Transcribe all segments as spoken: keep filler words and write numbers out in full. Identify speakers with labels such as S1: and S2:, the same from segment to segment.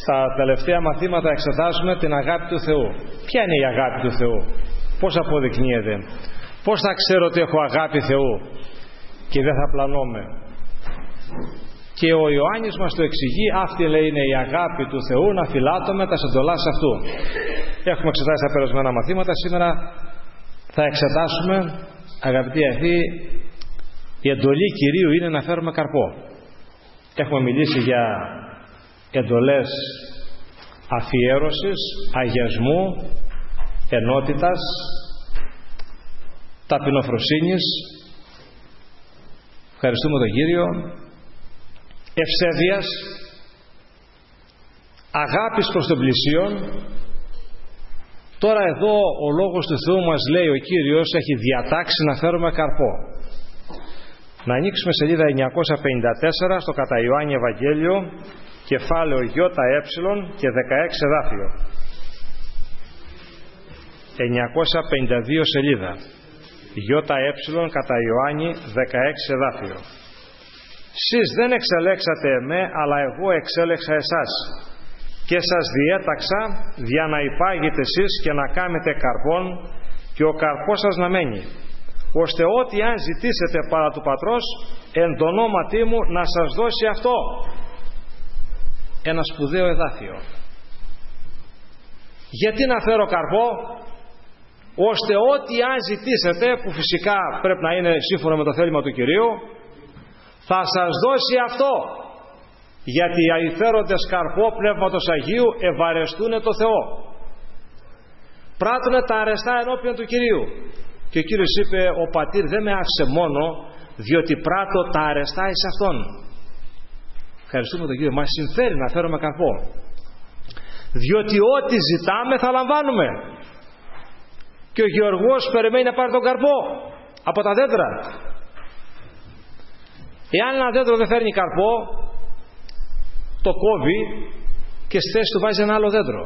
S1: Στα τελευταία μαθήματα εξετάζουμε την αγάπη του Θεού. Ποια είναι η αγάπη του Θεού? Πώς αποδεικνύεται? Πώς θα ξέρω ότι έχω αγάπη Θεού και δεν θα πλανώμαι? Και ο Ιωάννης μας το εξηγεί. Αυτή, λέει, είναι η αγάπη του Θεού, να φυλάττουμε τα εντολάς αυτού. Έχουμε εξετάσει τα περασμένα μαθήματα. Σήμερα θα εξετάσουμε, αγαπητοί αγαθοί, η εντολή Κυρίου είναι να φέρουμε καρπό. Έχουμε μιλήσει για εντολές αφιέρωσης, αγιασμού, ενότητας, ταπεινοφροσύνης. Ευχαριστούμε τον Κύριο. Ευσέβειας, αγάπης προς τον πλησίον. Τώρα εδώ ο Λόγος του Θεού μας λέει, ο Κύριος έχει διατάξει να φέρουμε καρπό. Να ανοίξουμε σελίδα εννιακόσια πενήντα τέσσερα στο κατά Ιωάννη Ευαγγέλιο, κεφάλαιο ΙΕ και δεκαέξι εδάφιο. εννιακόσια πενήντα δύο σελίδα. ΙΕ κατά Ιωάννη δεκαέξι εδάφιο. Σεις δεν εξελέξατε εμέ, αλλά εγώ εξέλεξα εσάς και σας διέταξα για να υπάγετε εσείς και να κάνετε καρπόν και ο καρπός σας να μένει, ώστε ό,τι αν ζητήσετε παρά του Πατρός εν το ονόματί μου να σας δώσει αυτό. Ένα σπουδαίο εδάφιο. Γιατί να φέρω καρπό? Ώστε ό,τι αν ζητήσετε, που φυσικά πρέπει να είναι σύμφωνα με το θέλημα του Κυρίου, θα σας δώσει αυτό. Γιατί οι αηφέροντες καρπό Πνεύματος Αγίου ευαρεστούν το Θεό. Πράττουνε τα αρεστά ενώπιον του Κυρίου. Και ο Κύριος είπε, ο Πατήρ δεν με άφησε μόνο, διότι πράττω τα αρεστά εις Αυτόν. Ευχαριστούμε τον Κύριο. Μας συμφέρει να φέρουμε καρπό. Διότι ό,τι ζητάμε θα λαμβάνουμε. Και ο γεωργός περιμένει να πάρει τον καρπό από τα δέντρα. Εάν ένα δέντρο δεν φέρνει καρπό, το κόβει και στη θέση του βάζει ένα άλλο δέντρο.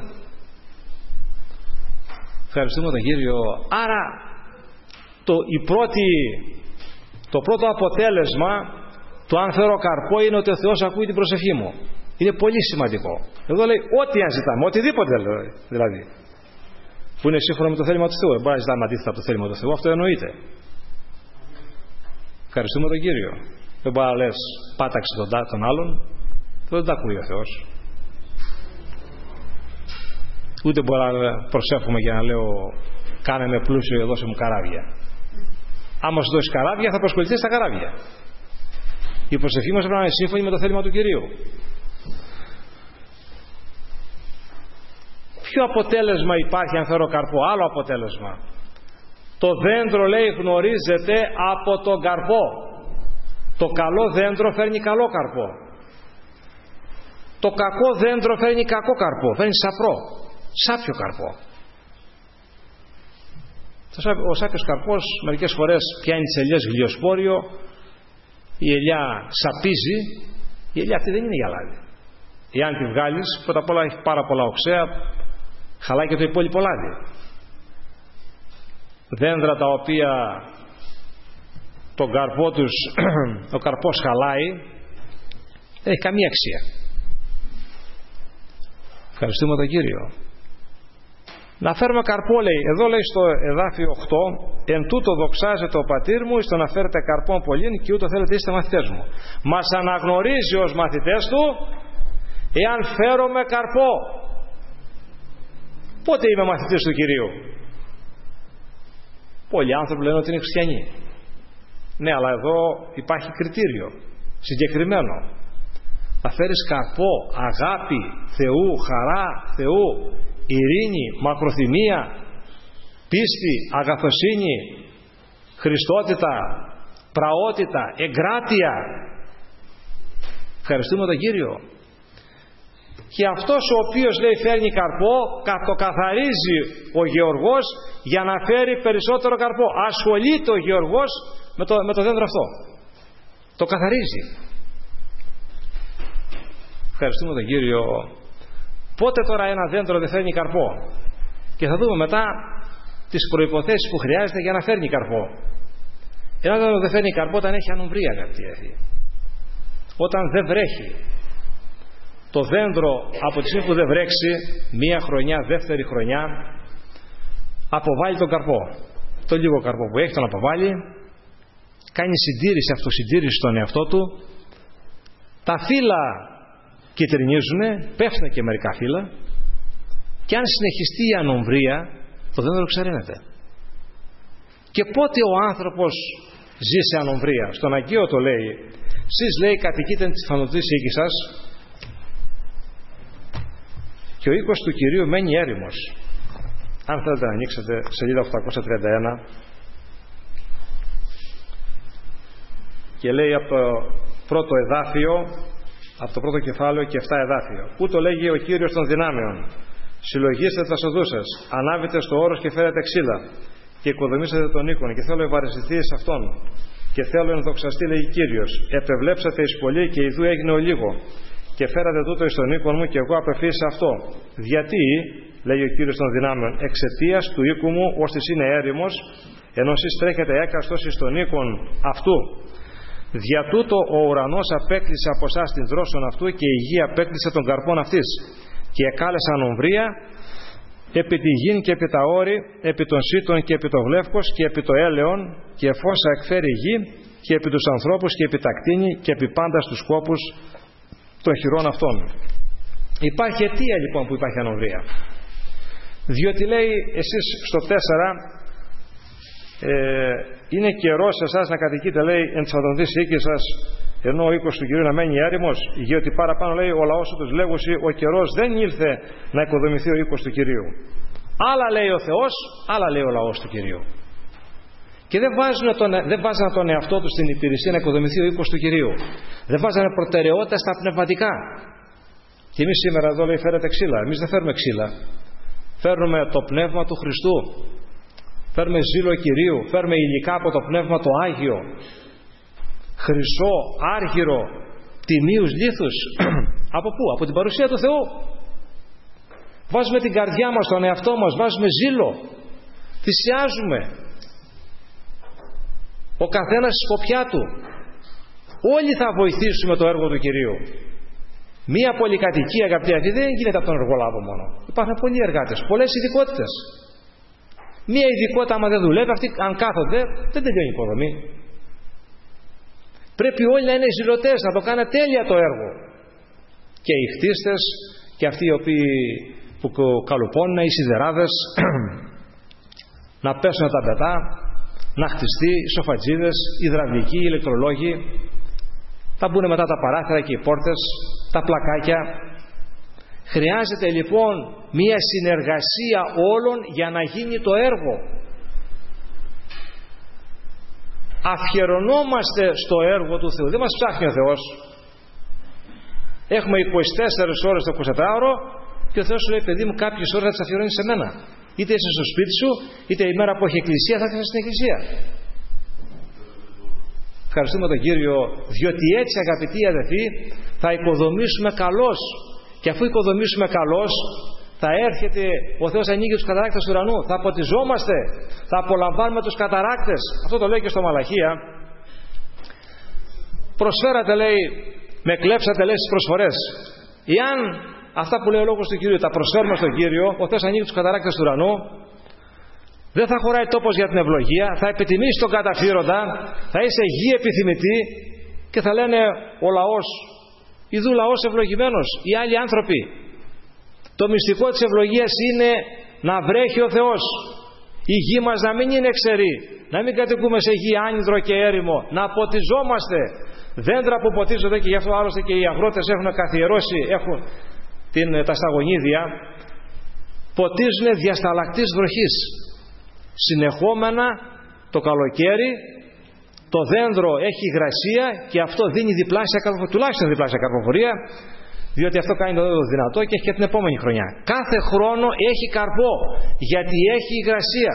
S1: Ευχαριστούμε τον Κύριο. Άρα το, η πρώτη, το πρώτο αποτέλεσμα του αν φέρω καρπό είναι ότι ο Θεός ακούει την προσευχή μου. Είναι πολύ σημαντικό. Εδώ λέει ό,τι αν ζητάμε, οτιδήποτε δηλαδή, που είναι σύμφωνα με το θέλημα του Θεού. Δεν μπορεί να ζητάμε αντίθετα από το θέλημα του Θεού, αυτό εννοείται. Ευχαριστούμε τον Κύριο. Δεν μπορεί να λες πάταξε τον, τον άλλον, δεν τα ακούει ο Θεός. Ούτε μπορεί να προσεύχομαι για να λέω κάνε με πλούσιο και δώσε μου καράβια. Άμα σου δώσει καράβια θα προσκοληθείς στα καράβια. Η προσευχή μας πρέπει να είναι σύμφωνη με το θέλημα του Κυρίου. Ποιο αποτέλεσμα υπάρχει αν φέρω καρπό? Άλλο αποτέλεσμα. Το δέντρο, λέει, γνωρίζεται από τον καρπό. Το καλό δέντρο φέρνει καλό καρπό. Το κακό δέντρο φέρνει κακό καρπό. Φέρνει σαπρό, σάπιο καρπό. Ο σάπιος καρπός μερικές φορές πιάνει τις ελιές γλυοσπόριο, η ελιά σαπίζει, η ελιά αυτή δεν είναι γυαλάδι. Εάν τη βγάλεις, πρώτα απ' όλα έχει πάρα πολλά οξέα, χαλάει και το υπόλοιπο λάδι. Δέντρα τα οποία τον καρπό τους, ο καρπός χαλάει, δεν έχει καμία αξία. Ευχαριστούμε τον Κύριο. Να φέρουμε καρπό, λέει, εδώ λέει στο εδάφιο οκτώ, εν τούτο δοξάζεται ο Πατήρ μου, στο να φέρετε καρπόν πολλήν και ούτω θέλετε είστε μαθητές μου. Μας αναγνωρίζει ως μαθητές του, εάν φέρουμε καρπό. Πότε είμαι μαθητής του Κυρίου? Πολλοί άνθρωποι λένε ότι είναι χριστιανοί. Ναι, αλλά εδώ υπάρχει κριτήριο συγκεκριμένο. Θα φέρεις καρπό, αγάπη Θεού, χαρά Θεού, ειρήνη, μακροθυμία, πίστη, αγαθοσύνη, χριστότητα, πραότητα, εγκράτεια. Ευχαριστούμε τον Κύριο. Και αυτός ο οποίος, λέει, φέρνει καρπό, το καθαρίζει ο γεωργός για να φέρει περισσότερο καρπό. Ασχολείται ο γεωργός με το, με το δέντρο αυτό. Το καθαρίζει. Ευχαριστούμε τον Κύριο. Πότε τώρα ένα δέντρο δεν φέρνει καρπό? Και θα δούμε μετά τις προϋποθέσεις που χρειάζεται για να φέρνει καρπό. Ένα δέντρο δεν φέρνει καρπό όταν έχει ανομβρία, αγαπητοί. Όταν δεν βρέχει. το δέντρο από τη στιγμή που δεν βρέξει, μία χρονιά, δεύτερη χρονιά, αποβάλλει τον καρπό. Το λίγο καρπό που έχει τον αποβάλλει, κάνει συντήρηση, αυτοσυντήρηση στον εαυτό του, τα φύλλα κυτρινίζουν, πέφτουν και μερικά φύλλα, και αν συνεχιστεί η ανομβρία, το δέντρο ξεραίνεται. Και πότε ο άνθρωπος ζει σε ανομβρία? Στον Αγγείο το λέει: «Σεις, λέει, κατοικείτε τη φανωτής οίκη σας και ο οίκος του Κυρίου μένει έρημος». Αν θέλετε να ανοίξετε σελίδα οκτακόσια τριάντα ένα, και λέει από το πρώτο εδάφιο, από το πρώτο κεφάλαιο και εφτά εδάφιο, που το λέγει ο Κύριος των δυνάμεων: «Συλλογίστε τα σοδούς σας, ανάβετε στο όρος και φέρετε ξύλα και οικοδομήσατε τον οίκον, και θέλω ευαρεστηθεί σε αυτόν, και θέλω ενδοξαστεί, λέγει Κύριος. Επευλέψατε εις πολύ και ιδού έγινε ο λίγο, και φέρατε τούτο εις τον οίκον μου, και εγώ απευθύνσα αυτό. Γιατί, λέει ο Κύριος των δυνάμεων, εξαιτίας του οίκου μου, ώστις είναι έρημος, ενώ εσείς τρέχετε έκαστος εις τον οίκον αυτού. Δια τούτο ο ουρανός απέκλεισε από εσάς την δρόσον αυτού, και η γη απέκλεισε τον καρπόν αυτής, και εκάλεσα ανομβρία επί τη γην και επί τα όρη, επί των σύτων και επί το βλεύκος και επί το έλεον, και εφόσα εκφέρει η γη, και επί τους ανθρώπους και επί τα κτήνη και επί πάντα στους κόπους των χειρών αυτών». Υπάρχει αιτία λοιπόν που υπάρχει ανομβρία. Διότι λέει, εσείς στο τέσσερα, ε, είναι καιρός εσάς να κατοικείτε, λέει, εν της φανωτής οίκης σας, ενώ ο οίκος του Κυρίου να μένει έρημος, γιατί παραπάνω λέει ο λαός τους λέγουσι, ο καιρός δεν ήλθε να οικοδομηθεί ο οίκος του Κυρίου. Άλλα λέει ο Θεός, άλλα λέει ο λαός του Κυρίου. Και δεν βάζουν τον, δεν βάζανε τον εαυτό τους στην υπηρεσία να οικοδομηθεί ο οίκος του Κυρίου. Δεν βάζανε προτεραιότητα στα πνευματικά. Και εμείς σήμερα εδώ, λέει, φέρετε ξύλα. Εμείς δεν φέρουμε ξύλα. Φέρνουμε το πνεύμα του Χριστού. Φέρνουμε ζήλο Κυρίου. Φέρνουμε υλικά από το πνεύμα το Άγιο. Χρυσό, άργυρο, τιμίους λίθους. Από πού? Από την παρουσία του Θεού. Βάζουμε την καρδιά μας, τον εαυτό μας, βάζουμε ζήλο. Θυσιάζουμε. Ο καθένας στη σκοπιά του. Όλοι θα βοηθήσουμε το έργο του Κυρίου. Μία πολυκατοικία, αγαπητοί αυτοί, δεν γίνεται από τον εργολάβο μόνο. Υπάρχουν πολλοί εργάτες, πολλές ειδικότητες. Μία ειδικότητα, άμα δεν δουλεύει, αυτοί αν κάθονται, δεν τελειώνει η υποδομή. Πρέπει όλοι να είναι ζηλωτές, να το κάνουν τέλεια το έργο. Και οι χτίστες, και αυτοί οι οποίοι που καλουπώνουν, οι σιδεράδες, να πέσουν τα πετά, να χτιστεί, οι σοφατζίδες, οι υδραυλικοί, οι ηλεκτρολόγοι. Θα μπουν μετά τα παράθυρα και οι πόρτες, τα πλακάκια. Χρειάζεται λοιπόν μία συνεργασία όλων για να γίνει το έργο. Αφιερωνόμαστε στο έργο του Θεού. Δεν μας ψάχνει ο Θεός. Έχουμε είκοσι τέσσερις ώρες το εικοσιτετράωρο και ο Θεός σου λέει, παιδί μου, κάποιες ώρες θα τις αφιερώνεις σε μένα. Είτε είσαι στο σπίτι σου, είτε η μέρα που έχει εκκλησία θα είσαι στην εκκλησία. Ευχαριστούμε τον Κύριο, διότι έτσι, αγαπητοί αδελφοί, θα οικοδομήσουμε καλώς. Και αφού οικοδομήσουμε καλώς, θα έρχεται ο Θεός, ανοίγει τους καταράκτες του ουρανού, θα ποτιζόμαστε, θα απολαμβάνουμε τους καταράκτες. Αυτό το λέει και στο Μαλαχία. Προσφέρατε, λέει, με κλέψατε, λέει, στις προσφορές. Εάν αυτά που λέει ο λόγος του Κυρίου τα προσφέρουμε στον Κύριο, ο Θεός ανοίγει τους καταράκτες του ουρανού, δεν θα χωράει τόπος για την ευλογία, θα επιτιμήσει τον καταφύροντα, θα είσαι γη επιθυμητή και θα λένε ο λαός, ιδού λαός ευλογημένος, οι άλλοι άνθρωποι. Το μυστικό της ευλογίας είναι να βρέχει ο Θεός, η γη μας να μην είναι ξερή, να μην κατοικούμε σε γη άνυδρο και έρημο, να ποτιζόμαστε. Δέντρα που ποτίζονται, και γι' αυτό άλλωστε και οι αγρότες έχουν καθιερώσει, έχουν την, τα σταγονίδια, ποτίζουν διασταλακτής βροχής. Συνεχόμενα το καλοκαίρι το δέντρο έχει υγρασία και αυτό δίνει διπλάσια καρποφορία, τουλάχιστον διπλάσια καρποφορία, διότι αυτό κάνει το δέντρο δυνατό και έχει και την επόμενη χρονιά. Κάθε χρόνο έχει καρπό, γιατί έχει υγρασία.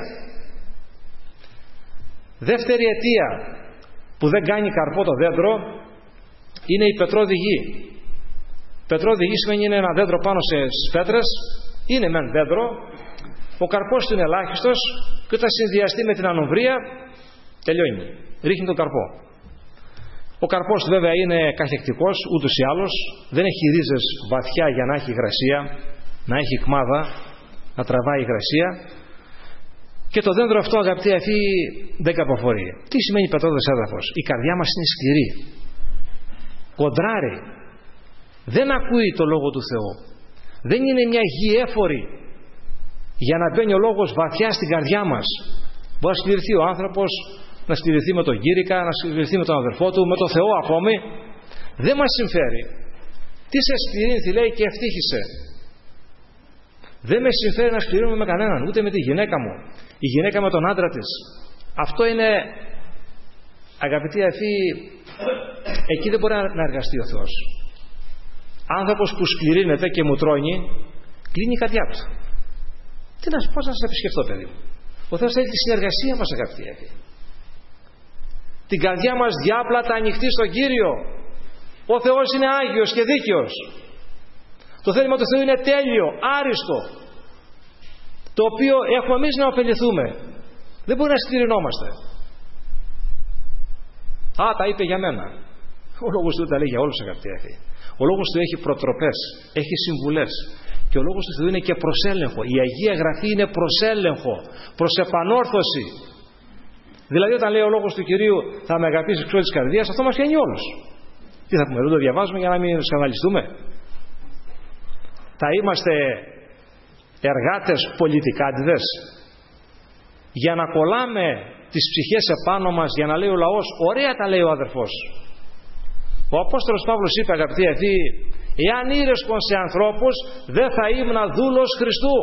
S1: Δεύτερη αιτία που δεν κάνει καρπό το δέντρο είναι η πετρώδη γη. Πετρώδη γη σημαίνει είναι ένα δέντρο πάνω σε πέτρες, είναι μεν δέντρο, ο καρπός του είναι ελάχιστος και όταν συνδυαστεί με την ανοβρία τελειώνει, ρίχνει τον καρπό. Ο καρπός βέβαια είναι καχεκτικός ούτως ή άλλως, δεν έχει ρίζες βαθιά για να έχει υγρασία, να έχει κμάδα, να τραβάει υγρασία. Και το δέντρο αυτό, αγαπητοί αφοί, δεν καρποφορεί. Τι σημαίνει πετώδες έδαφος? Η καρδιά μας είναι σκληρή, κοντράρει, δεν ακούει το Λόγο του Θεού, δεν είναι μια γη έφορη για να μπαίνει ο Λόγος βαθιά στην καρδιά μας. Μπορεί να σκληρηθεί ο άνθρωπος, να σκληρηθεί με τον γύρικα, να σκληρηθεί με τον αδερφό του, με τον Θεό ακόμη. Δεν μας συμφέρει. Τι σε σκληρύνθη, λέει, και ευτύχησε. Δεν με συμφέρει να σκληρύνουμε με κανέναν, ούτε με τη γυναίκα μου, η γυναίκα με τον άντρα της. Αυτό είναι, αγαπητοί αφοί, εκεί δεν μπορεί να εργαστεί ο Θεός. Άνθρωπος που σκληρύνεται και μου τρώνει, κλείνει η καρδιά του. Τι να, πώς να σας επισκεφτώ, παιδί μου? Ο Θεός θέλει τη συνεργασία μας, αγαπητοί αφοί. Την καρδιά μας διάπλατα ανοιχτή στον Κύριο. Ο Θεός είναι Άγιος και δίκαιος. Το θέλημα του Θεού είναι τέλειο, άριστο, το οποίο έχουμε εμείς να ωφεληθούμε. Δεν μπορεί να σκληρινόμαστε. Α, τα είπε για μένα. Ο Λόγος του τα λέει για όλους, αγαπητοί αφοί. Ο Λόγος του έχει προτροπές, έχει συμβουλές, και ο Λόγος του Θεού είναι και προσέλεγχο. Η Αγία Γραφή είναι προσέλεγχο, προς επανόρθωση. Δηλαδή, όταν λέει ο Λόγος του Κυρίου θα με αγαπήσεις εξ όλης της καρδίας, αυτό μας πιάνει όλους. Τι θα πούμε, δεν το διαβάζουμε για να μην σκανδαλιστούμε? Θα είμαστε εργάτες πολιτικάντιδες για να κολλάμε τις ψυχές επάνω μας, για να λέει ο λαός, ωραία τα λέει ο αδερφός. Ο Απόστολος Παύλος είπε, αγαπητοί αφοί, εάν ήρεσκον σε ανθρώπους, δεν θα ήμουν δούλος Χριστού.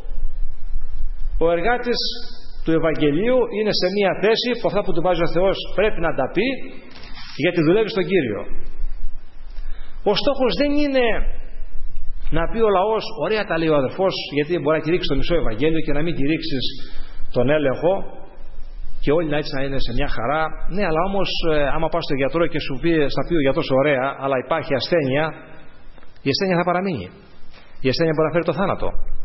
S1: Ο εργάτης του Ευαγγελίου είναι σε μια θέση που αυτά που του βάζει ο Θεός πρέπει να τα πει, γιατί δουλεύει στον Κύριο. Ο στόχος δεν είναι να πει ο λαός, ωραία τα λέει ο αδερφός, γιατί μπορεί να κηρύξει το μισό Ευαγγέλιο και να μην κηρύξεις τον έλεγχο και όλοι να έτσι να είναι σε μια χαρά. Ναι, αλλά όμως ε, άμα πας στο γιατρό και σου πει, θα πει ο γιατρός, ωραία, αλλά υπάρχει ασθένεια, η ασθένεια θα παραμείνει. Η ασθένεια μπορεί να φέρει το θάνατο.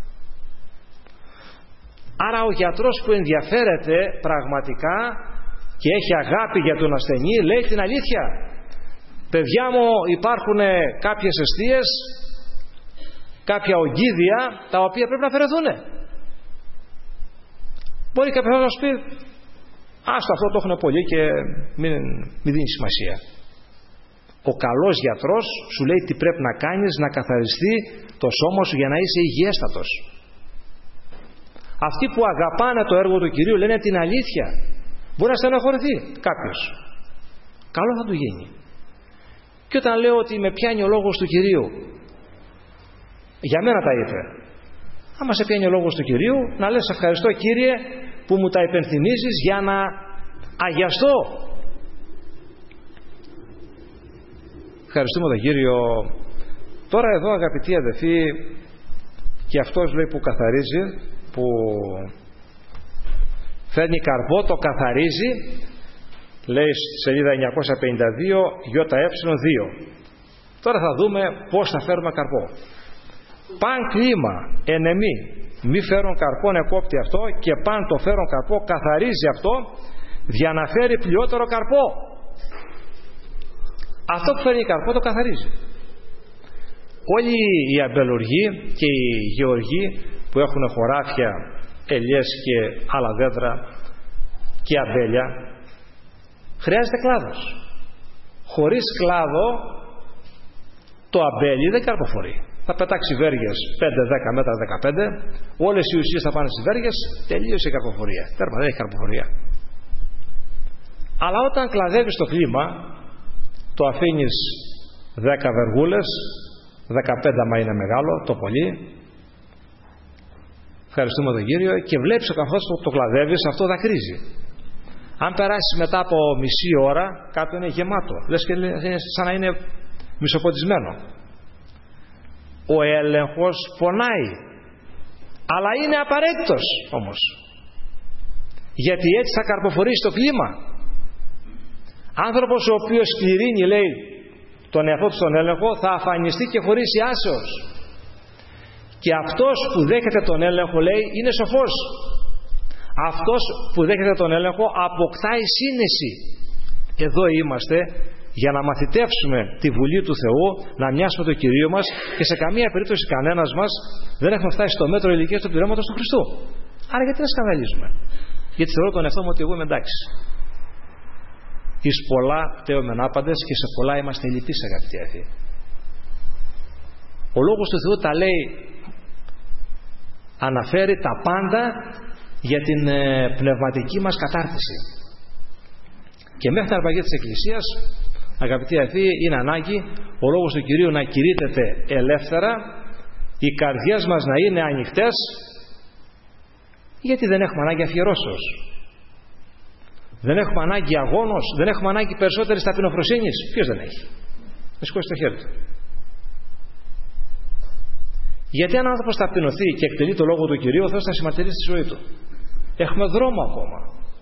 S1: Άρα ο γιατρός που ενδιαφέρεται πραγματικά και έχει αγάπη για τον ασθενή, λέει την αλήθεια. Παιδιά μου, υπάρχουν κάποιες αιστείες, κάποια ογκίδια, τα οποία πρέπει να αφαιρεθούν. Μπορεί κάποιος να σου πει, άστο, αυτό το έχουν πολύ και μην, μην δίνει σημασία. Ο καλός γιατρός σου λέει τι πρέπει να κάνεις, να καθαριστεί το σώμα σου για να είσαι υγιέστατος. Αυτοί που αγαπάνε το έργο του Κυρίου λένε την αλήθεια. Μπορεί να στεναχωρηθεί κάποιος, καλό θα του γίνει. Και όταν λέω ότι με πιάνει ο λόγος του Κυρίου, για μένα τα είπε. Άμα σε πιάνει ο λόγος του Κυρίου, να λες ευχαριστώ Κύριε που μου τα υπενθυμίζεις για να αγιαστώ. Ευχαριστούμε τον Κύριο. Τώρα εδώ, αγαπητοί αδελφοί, και αυτός λέει που καθαρίζει, που φέρνει καρπό, το καθαρίζει, λέει στη σελίδα εννιακόσια πενήντα δύο ΙΕ δύο. Τώρα θα δούμε πώς θα φέρουμε καρπό. Παν κλίμα ενεμή μη φέρουν καρπόν εκόπτει αυτό, και παν το φέρουν καρπό καθαρίζει αυτό για να φέρει πλειότερο καρπό. Αυτό που φέρνει καρπό το καθαρίζει. Όλοι οι αμπελουργοί και οι γεωργοί που έχουν χωράφια, ελιές και άλλα δέντρα και αμπέλια, χρειάζεται κλάδος. Χωρίς κλάδο το αμπέλι δεν καρποφορεί. Θα πετάξει βέργες πέντε δέκα μέτρα, δεκαπέντε, όλες οι ουσίες θα πάνε στις βέργες, τελείωσε η καρποφορία. Τέρμα, δεν έχει καρποφορία. Αλλά όταν κλαδεύεις το κλίμα, το αφήνεις δέκα βεργούλες, δεκαπέντε άμα είναι μεγάλο, το πολύ. Ευχαριστούμε τον Κύριο. Και βλέπεις καθώς το, το κλαδεύεις, αυτό δακρύζει. Αν περάσεις μετά από μισή ώρα, κάτω είναι γεμάτο. Λες και είναι σαν να είναι μισοποντισμένο. Ο έλεγχος πονάει, αλλά είναι απαραίτητος όμως, γιατί έτσι θα καρποφορήσει το κλίμα. Άνθρωπος ο οποίος σκληρύνει, λέει, τον εαυτό του στον έλεγχο, θα αφανιστεί και χωρίς ιάσεως. Και αυτός που δέχεται τον έλεγχο, λέει, είναι σοφός. Αυτός που δέχεται τον έλεγχο αποκτάει σύνεση. Εδώ είμαστε για να μαθητεύσουμε τη Βουλή του Θεού, να μοιάσουμε το Κυρίο μας, και σε καμία περίπτωση κανένας μας δεν έχουμε φτάσει στο μέτρο ηλικίας του πληρώματος του Χριστού. Άρα γιατί να σκανδαλίζουμε? Γιατί θεωρώ τον εαυτό μου ότι εγώ είμαι εντάξει. Εις πολλά πταίομεν άπαντες και σε πολλά είμαστε λυπείς, αγαπητοί αδελφοί. Ο Λόγος του Θεού τα λέει, αναφέρει τα πάντα για την ε, πνευματική μας κατάρτιση. Και μέχρι την αρπαγή της Εκκλησίας, αγαπητοί αδελφοί, είναι ανάγκη ο Λόγος του Κυρίου να κηρύττεται ελεύθερα, οι καρδιές μας να είναι ανοιχτές, γιατί δεν έχουμε ανάγκη αφιερώσεως, δεν έχουμε ανάγκη αγώνος, δεν έχουμε ανάγκη περισσότερης ταπεινοφροσύνης. Ποιος δεν έχει? Να σηκώσει το χέρι του. Γιατί αν ο άνθρωπος ταπεινωθεί και εκτελεί το Λόγο του Κυρίου, ο Θεός θα συμμαρτυρήσει στη ζωή του. Έχουμε δρόμο ακόμα.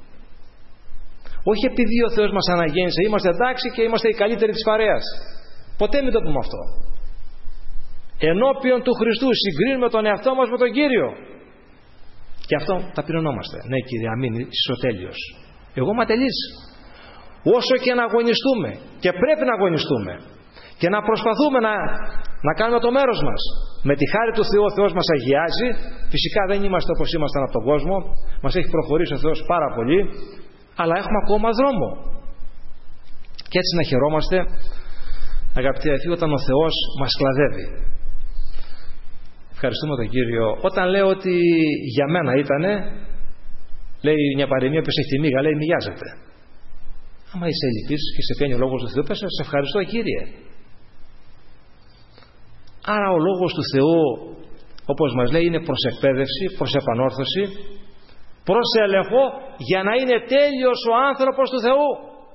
S1: Όχι επειδή ο Θεός μας αναγέννησε, είμαστε εντάξει και είμαστε οι καλύτεροι της παρέας. Ποτέ μην το πούμε αυτό. Ενώπιον του Χριστού συγκρίνουμε τον εαυτό μας με τον Κύριο. Και αυτό ταπεινωνόμαστε. Ναι, Κύριε, αμήν, είσαι ο τέλειος. Εγώ είμαι ατελής. Όσο και να αγωνιστούμε, και πρέπει να αγωνιστούμε, και να προσπαθούμε να, να κάνουμε το μέρος μας, με τη χάρη του Θεού ο Θεός μας αγιάζει. Φυσικά δεν είμαστε όπως ήμασταν από τον κόσμο, μας έχει προχωρήσει ο Θεός πάρα πολύ, αλλά έχουμε ακόμα δρόμο. Και έτσι να χαιρόμαστε, αγαπητοί αδελφοί, όταν ο Θεός μας κλαδεύει. Ευχαριστούμε τον Κύριο. Όταν λέω ότι για μένα ήτανε, λέει μια παροιμία που έχει τη μίγα, λέει μοιάζεται. Άμα είσαι ελλειπής και σε πιάνει ο Λόγος του Θεού, πες, σε ευχαριστώ, Κύριε. Άρα ο Λόγος του Θεού, όπως μας λέει, είναι προς εκπαίδευση, προς επανόρθωση, προς έλεγχο, για να είναι τέλειος ο άνθρωπος του Θεού.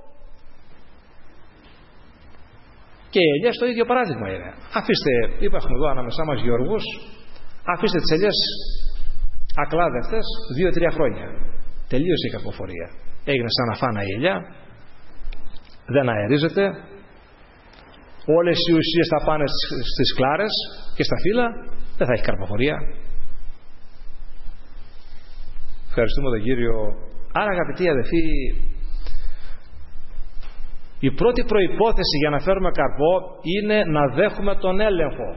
S1: Και οι ελιές το ίδιο παράδειγμα είναι. Αφήστε, είπαμε εδώ ανάμεσά μας γεωργούς, αφήστε τις ελιές ακλάδευτες δύο-τρία χρόνια. Τελείωσε η κακοφορία. Έγινε σαν αφάνα η ελιά, δεν αερίζεται, όλες οι ουσίες θα πάνε στις κλάρες και στα φύλλα, δεν θα έχει καρποφορία. Ευχαριστούμε τον Κύριο. Άρα, αγαπητοί αδελφοί, η πρώτη προϋπόθεση για να φέρουμε καρπό είναι να δέχουμε τον έλεγχο.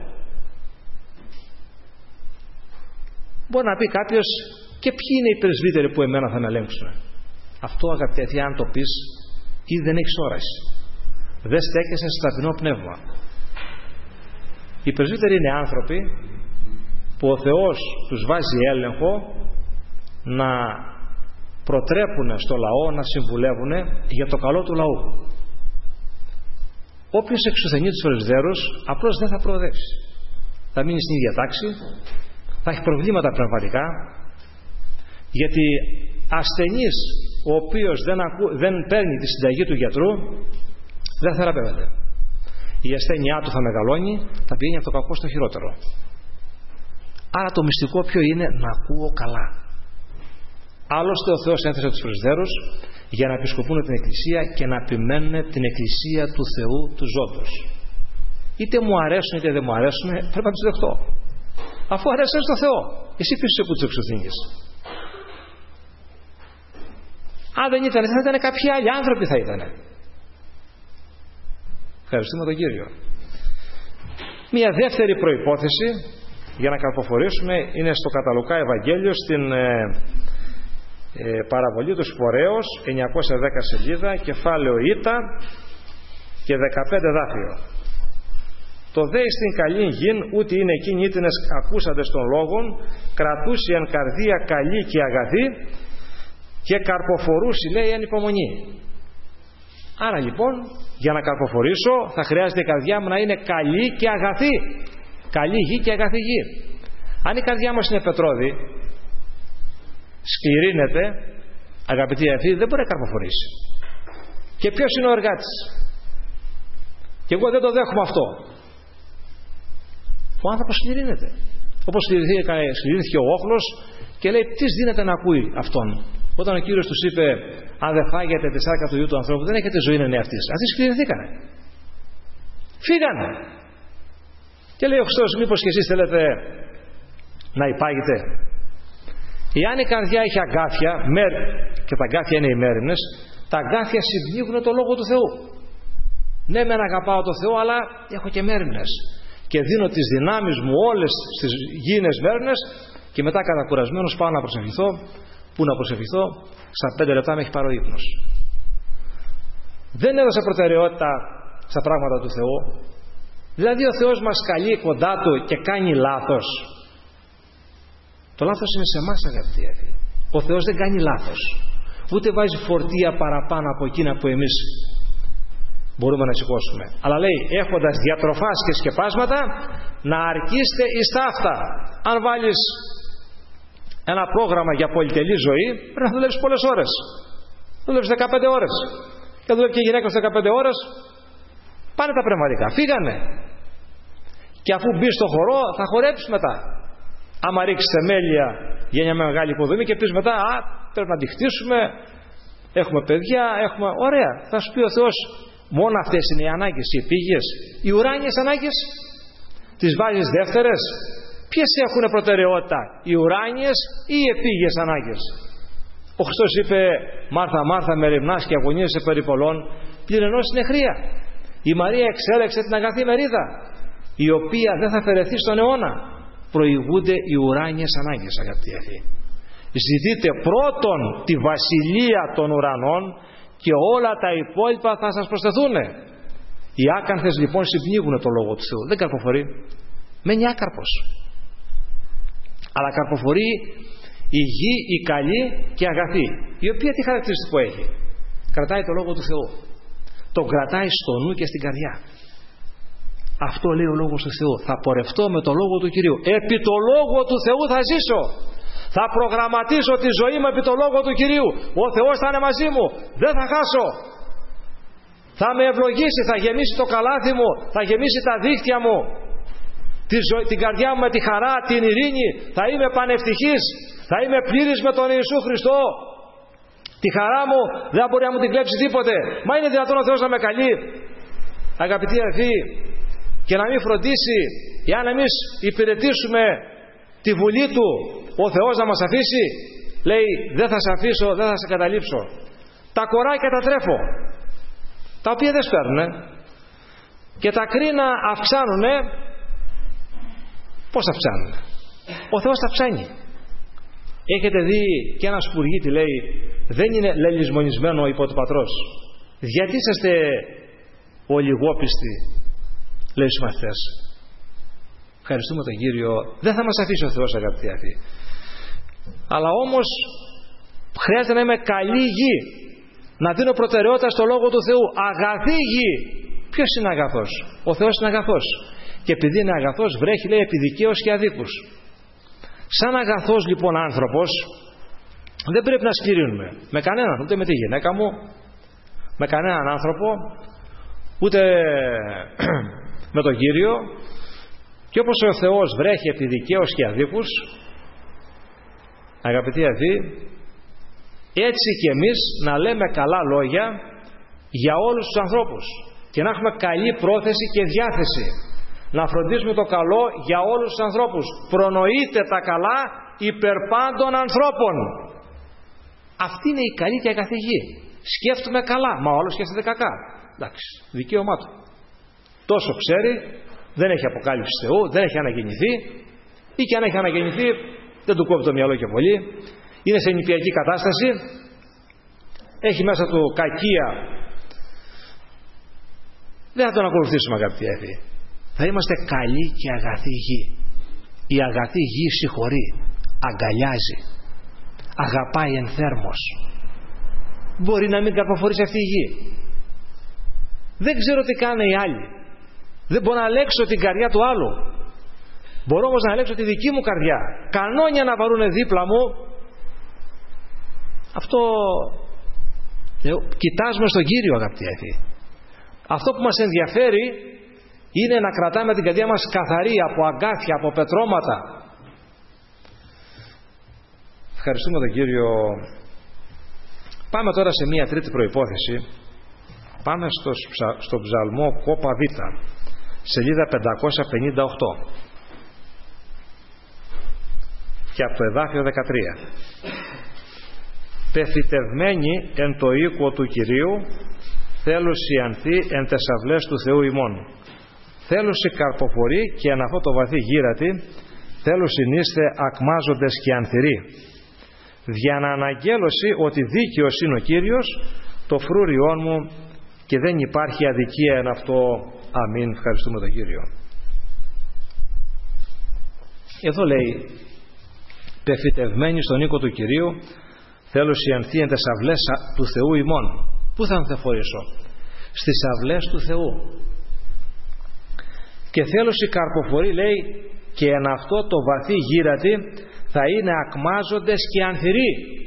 S1: Μπορεί να πει κάποιος, και ποιοι είναι οι πρεσβύτεροι που εμένα θα με ελέγξουν? Αυτό, αγαπητοί αδελφοί, αν το πεις, ή δεν έχεις όραση, δεν στέκεσαι στο ταπεινό πνεύμα. Οι πρεσβύτεροι είναι άνθρωποι που ο Θεός τους βάζει έλεγχο να προτρέπουν στο λαό, να συμβουλεύουν για το καλό του λαού. Όποιος εξουθενεί τους πρεσβυτέρους απλώς δεν θα προοδεύσει. Θα μείνει στην ίδια τάξη, θα έχει προβλήματα πνευματικά, γιατί ασθενής ο οποίος δεν, ακού, δεν παίρνει τη συνταγή του γιατρού δεν θεραπεύεται. Η ασθένειά του θα μεγαλώνει, θα πηγαίνει από το κακό στο χειρότερο. Άρα το μυστικό ποιο είναι? Να ακούω καλά. Άλλωστε ο Θεός έθεσε τους πρεσβυτέρους για να επισκοπούν την Εκκλησία και να επιμένουν την Εκκλησία του Θεού του ζώντος. Είτε μου αρέσουν είτε δεν μου αρέσουν, πρέπει να τους δεχτώ. Αφού αρέσουν στο Θεό, εσύ πίσω που τους εξουθύνεις. Αν δεν ήταν, θα ήταν κάποιοι άλλοι άνθρωποι, θα ήταν. Ευχαριστούμε τον Κύριο. Μια δεύτερη προϋπόθεση για να καρποφορήσουμε είναι στο Καταλουκά Ευαγγέλιο, στην ε, ε, παραβολή του Σπορέως, εννιακόσια δέκα σελίδα, κεφάλαιο Ήτα και δεκαπέντε δάφιο. Το δέει στην καλήν γην, ούτε είναι εκείνοι ήτινες ακούσαντες των λόγων, κρατούσι εν καρδία καλή και αγαθή, και καρποφορούσι, λέει, εν υπομονή. Άρα λοιπόν, για να καρποφορήσω θα χρειάζεται η καρδιά μου να είναι καλή και αγαθή. Καλή γη και αγαθή γη. Αν η καρδιά μας είναι πετρώδη, σκληρύνεται, αγαπητοί αδελφοί, δεν μπορεί να καρποφορήσει. Και ποιος είναι ο εργάτης? Και εγώ δεν το δέχομαι αυτό. Ο άνθρωπος σκληρύνεται. Όπως σκληρύνθηκε ο όχλος και λέει, τι δίνεται να ακούει αυτόν? Όταν ο Κύριος τους είπε, αν δεν φάγετε τη σάρκα του Υιού του ανθρώπου, δεν έχετε ζωή εν εαυτής. Αυτοί σκληρυνθήκανε. Φύγανε. Και λέει ο Χριστός, μήπως και εσείς θέλετε να υπάγετε? Εάν η καρδιά έχει αγκάθια, και τα αγκάθια είναι οι μέριμνες, τα αγκάθια συμπνίγουν το Λόγο του Θεού. Ναι, μεν αγαπάω το Θεό, αλλά έχω και μέριμνες. Και δίνω τις δυνάμεις μου όλες στις γήινες μέριμνες και μετά κατακουρασμένος πάω να προσευχηθώ. Πού να προσευχηθώ? Στα πέντε λεπτά με έχει πάρει ο ύπνος. Δεν έδωσε προτεραιότητα στα πράγματα του Θεού. Δηλαδή ο Θεός μας καλεί κοντά Του και κάνει λάθος. Το λάθος είναι σε εμάς, αγαπητοί αδελφοί. Ο Θεός δεν κάνει λάθος. Ούτε βάζει φορτία παραπάνω από εκείνα που εμείς μπορούμε να σηκώσουμε. Αλλά λέει, έχοντας διατροφάς και σκεπάσματα, να αρκείστε εις τα αυτά. Αν βάλεις ένα πρόγραμμα για πολυτελή ζωή, πρέπει να δουλεύεις πολλές ώρες. Δουλεύεις δεκαπέντε ώρες. Και δουλεύει και η γυναίκα δεκαπέντε ώρες. Πάνε τα πνευματικά. Φύγανε. Και αφού μπει στο χορό, θα χορέψεις μετά. Άμα ρίξεις θεμέλια για μια μεγάλη υποδομή και πεις μετά, α, πρέπει να τη χτίσουμε, έχουμε παιδιά, έχουμε. Ωραία. Θα σου πει ο Θεός, μόνο αυτές είναι οι ανάγκες, οι επίγειες. Οι ουράνιες ανάγκες τις βάζεις δεύτερες. Ποιες έχουν προτεραιότητα, οι ουράνιες ή οι επίγειες ανάγκες? Ο Χριστός είπε, Μάρθα, Μάρθα, με ρημνάς και αγωνίζεσαι περί πολλών, πλην ενός είναι χρία. Η Μαρία εξέλεξε την αγαθή μερίδα, η οποία δεν θα αφαιρεθεί στον αιώνα. Προηγούνται οι ουράνιες ανάγκες, αγαπητοί αδελφοί. Ζητείτε πρώτον τη βασιλεία των ουρανών και όλα τα υπόλοιπα θα σας προσθεθούν. Οι άκαρθες λοιπόν συμπνίγουν το Λόγο του Θεού. Δεν καρποφορεί. Μένει άκαρπος. Αλλά καρποφορεί η γη, η καλή και αγαθή, η οποία τι χαρακτηριστικό έχει? Κρατάει το Λόγο του Θεού. Τον κρατάει στο νου και στην καρδιά. Αυτό λέει ο Λόγος του Θεού. Θα πορευτώ με το Λόγο του Κυρίου. Επί το Λόγο του Θεού θα ζήσω. Θα προγραμματίσω τη ζωή μου επί το Λόγο του Κυρίου. Ο Θεός θα είναι μαζί μου. Δεν θα χάσω. Θα με ευλογήσει. Θα γεμίσει το καλάθι μου. Θα γεμίσει τα δίχτυα μου. Τη ζωή, την καρδιά μου με τη χαρά, την ειρήνη. Θα είμαι πανευτυχής. Θα είμαι πλήρης με τον Ιησού Χριστό. Τη χαρά μου δεν μπορεί να μου την κλέψει τίποτε. Μα είναι δυνατόν ο Θεός να με καλεί, αγαπητοί αδελφοί, και να μην φροντίσει, εάν εμείς υπηρετήσουμε τη βουλή Του, ο Θεός να μας αφήσει? Λέει, δεν θα σε αφήσω, δεν θα σε καταλήψω. Τα κοράκια τα τρέφω, τα οποία δεν σπέρνουνε, και τα κρίνα αυξάνουνε. Πώς αυξάνουνε? Ο Θεός τα αυξάνει. Έχετε δει και ένα σπουργίτη, λέει, δεν είναι λελισμονισμένο υπό του πατρός. Γιατί είσαστε ολιγόπιστοι, λέει στους μαθητές. Ευχαριστούμε τον Κύριο. Δεν θα μας αφήσει ο Θεός, αγαπητοί αδελφοί. Αλλά όμως χρειάζεται να είμαι καλή γη, να δίνω προτεραιότητα στο Λόγο του Θεού. Αγαθή γη. Ποιος είναι αγαθός? Ο Θεός είναι αγαθός. Και επειδή είναι αγαθός, βρέχει, λέει, επί δικαίους και αδίκους. Σαν αγαθός λοιπόν άνθρωπος δεν πρέπει να σκληρύνουμε με κανέναν, ούτε με τη γυναίκα μου, με κανέναν άνθρωπο, ούτε με τον Κύριο. Και όπως ο Θεός βρέχει επί δικαίους και αδίκους, αγαπητοί αδελφοί, έτσι και εμείς να λέμε καλά λόγια για όλους τους ανθρώπους και να έχουμε καλή πρόθεση και διάθεση να φροντίσουμε το καλό για όλους τους ανθρώπους. Προνοείτε τα καλά υπερ πάντων ανθρώπων. Αυτή είναι η καλή και αγαθή γη. Σκέφτομαι καλά, μα όλος σκέφτεται κακά. Εντάξει, δικαίωμά του. Τόσο ξέρει, δεν έχει αποκάλυψη Θεού, δεν έχει αναγεννηθεί, ή και αν έχει αναγεννηθεί δεν του κόβει το μυαλό και πολύ. Είναι σε νηπιακή κατάσταση, έχει μέσα του κακία. Δεν θα τον ακολουθήσουμε, αγαπητοί αδελφοί. Θα είμαστε καλοί και αγαθή γη. Η αγαθή γη συγχωρεί, αγκαλιάζει, αγαπάει ενθέρμος. Μπορεί να μην καρποφορήσει αυτή η γη. Δεν ξέρω τι κάνουν οι άλλοι. Δεν μπορώ να αλλάξω την καρδιά του άλλου. Μπορώ όμως να αλλάξω τη δική μου καρδιά. Κανόνια να βαρούνε δίπλα μου. Αυτό κοιτάζουμε στον Κύριο, αγαπητοί αδελφοί. Αυτό που μας ενδιαφέρει είναι να κρατάμε την καρδιά μας καθαρή από αγκάθια, από πετρώματα. Ευχαριστούμε τον Κύριο. Πάμε τώρα σε μία τρίτη προϋπόθεση. Πάμε στο, στο ψαλμό κόπα Β, σελίδα πεντακόσια πενήντα οκτώ και από το εδάφιο δεκατρία. Πεφυτευμένοι εν το οίκο του Κυρίου, θέλουσι ανθή εν τες αυλές του Θεού ημών. Θέλουσι καρποφορεί και εν αυτό το βαθύ γύρατη, θέλουσι νήστε ακμάζοντες και ανθυροί. Δια να αναγγέλωση ότι δίκαιος είναι ο Κύριος, το φρούριόν μου, και δεν υπάρχει αδικία εν αυτό. Αμήν. Ευχαριστούμε τον Κύριο. Εδώ λέει, πεφυτευμένοι στον οίκο του Κυρίου, θέλουσι ανθή εν τες αυλές του Θεού ημών. Πού θα ανθεφορήσω? Στις αυλές του Θεού. Και θέλουσι καρποφορεί, λέει, και εν αυτό το βαθύ γύρατη θα είναι ακμάζοντες και ανθυροί.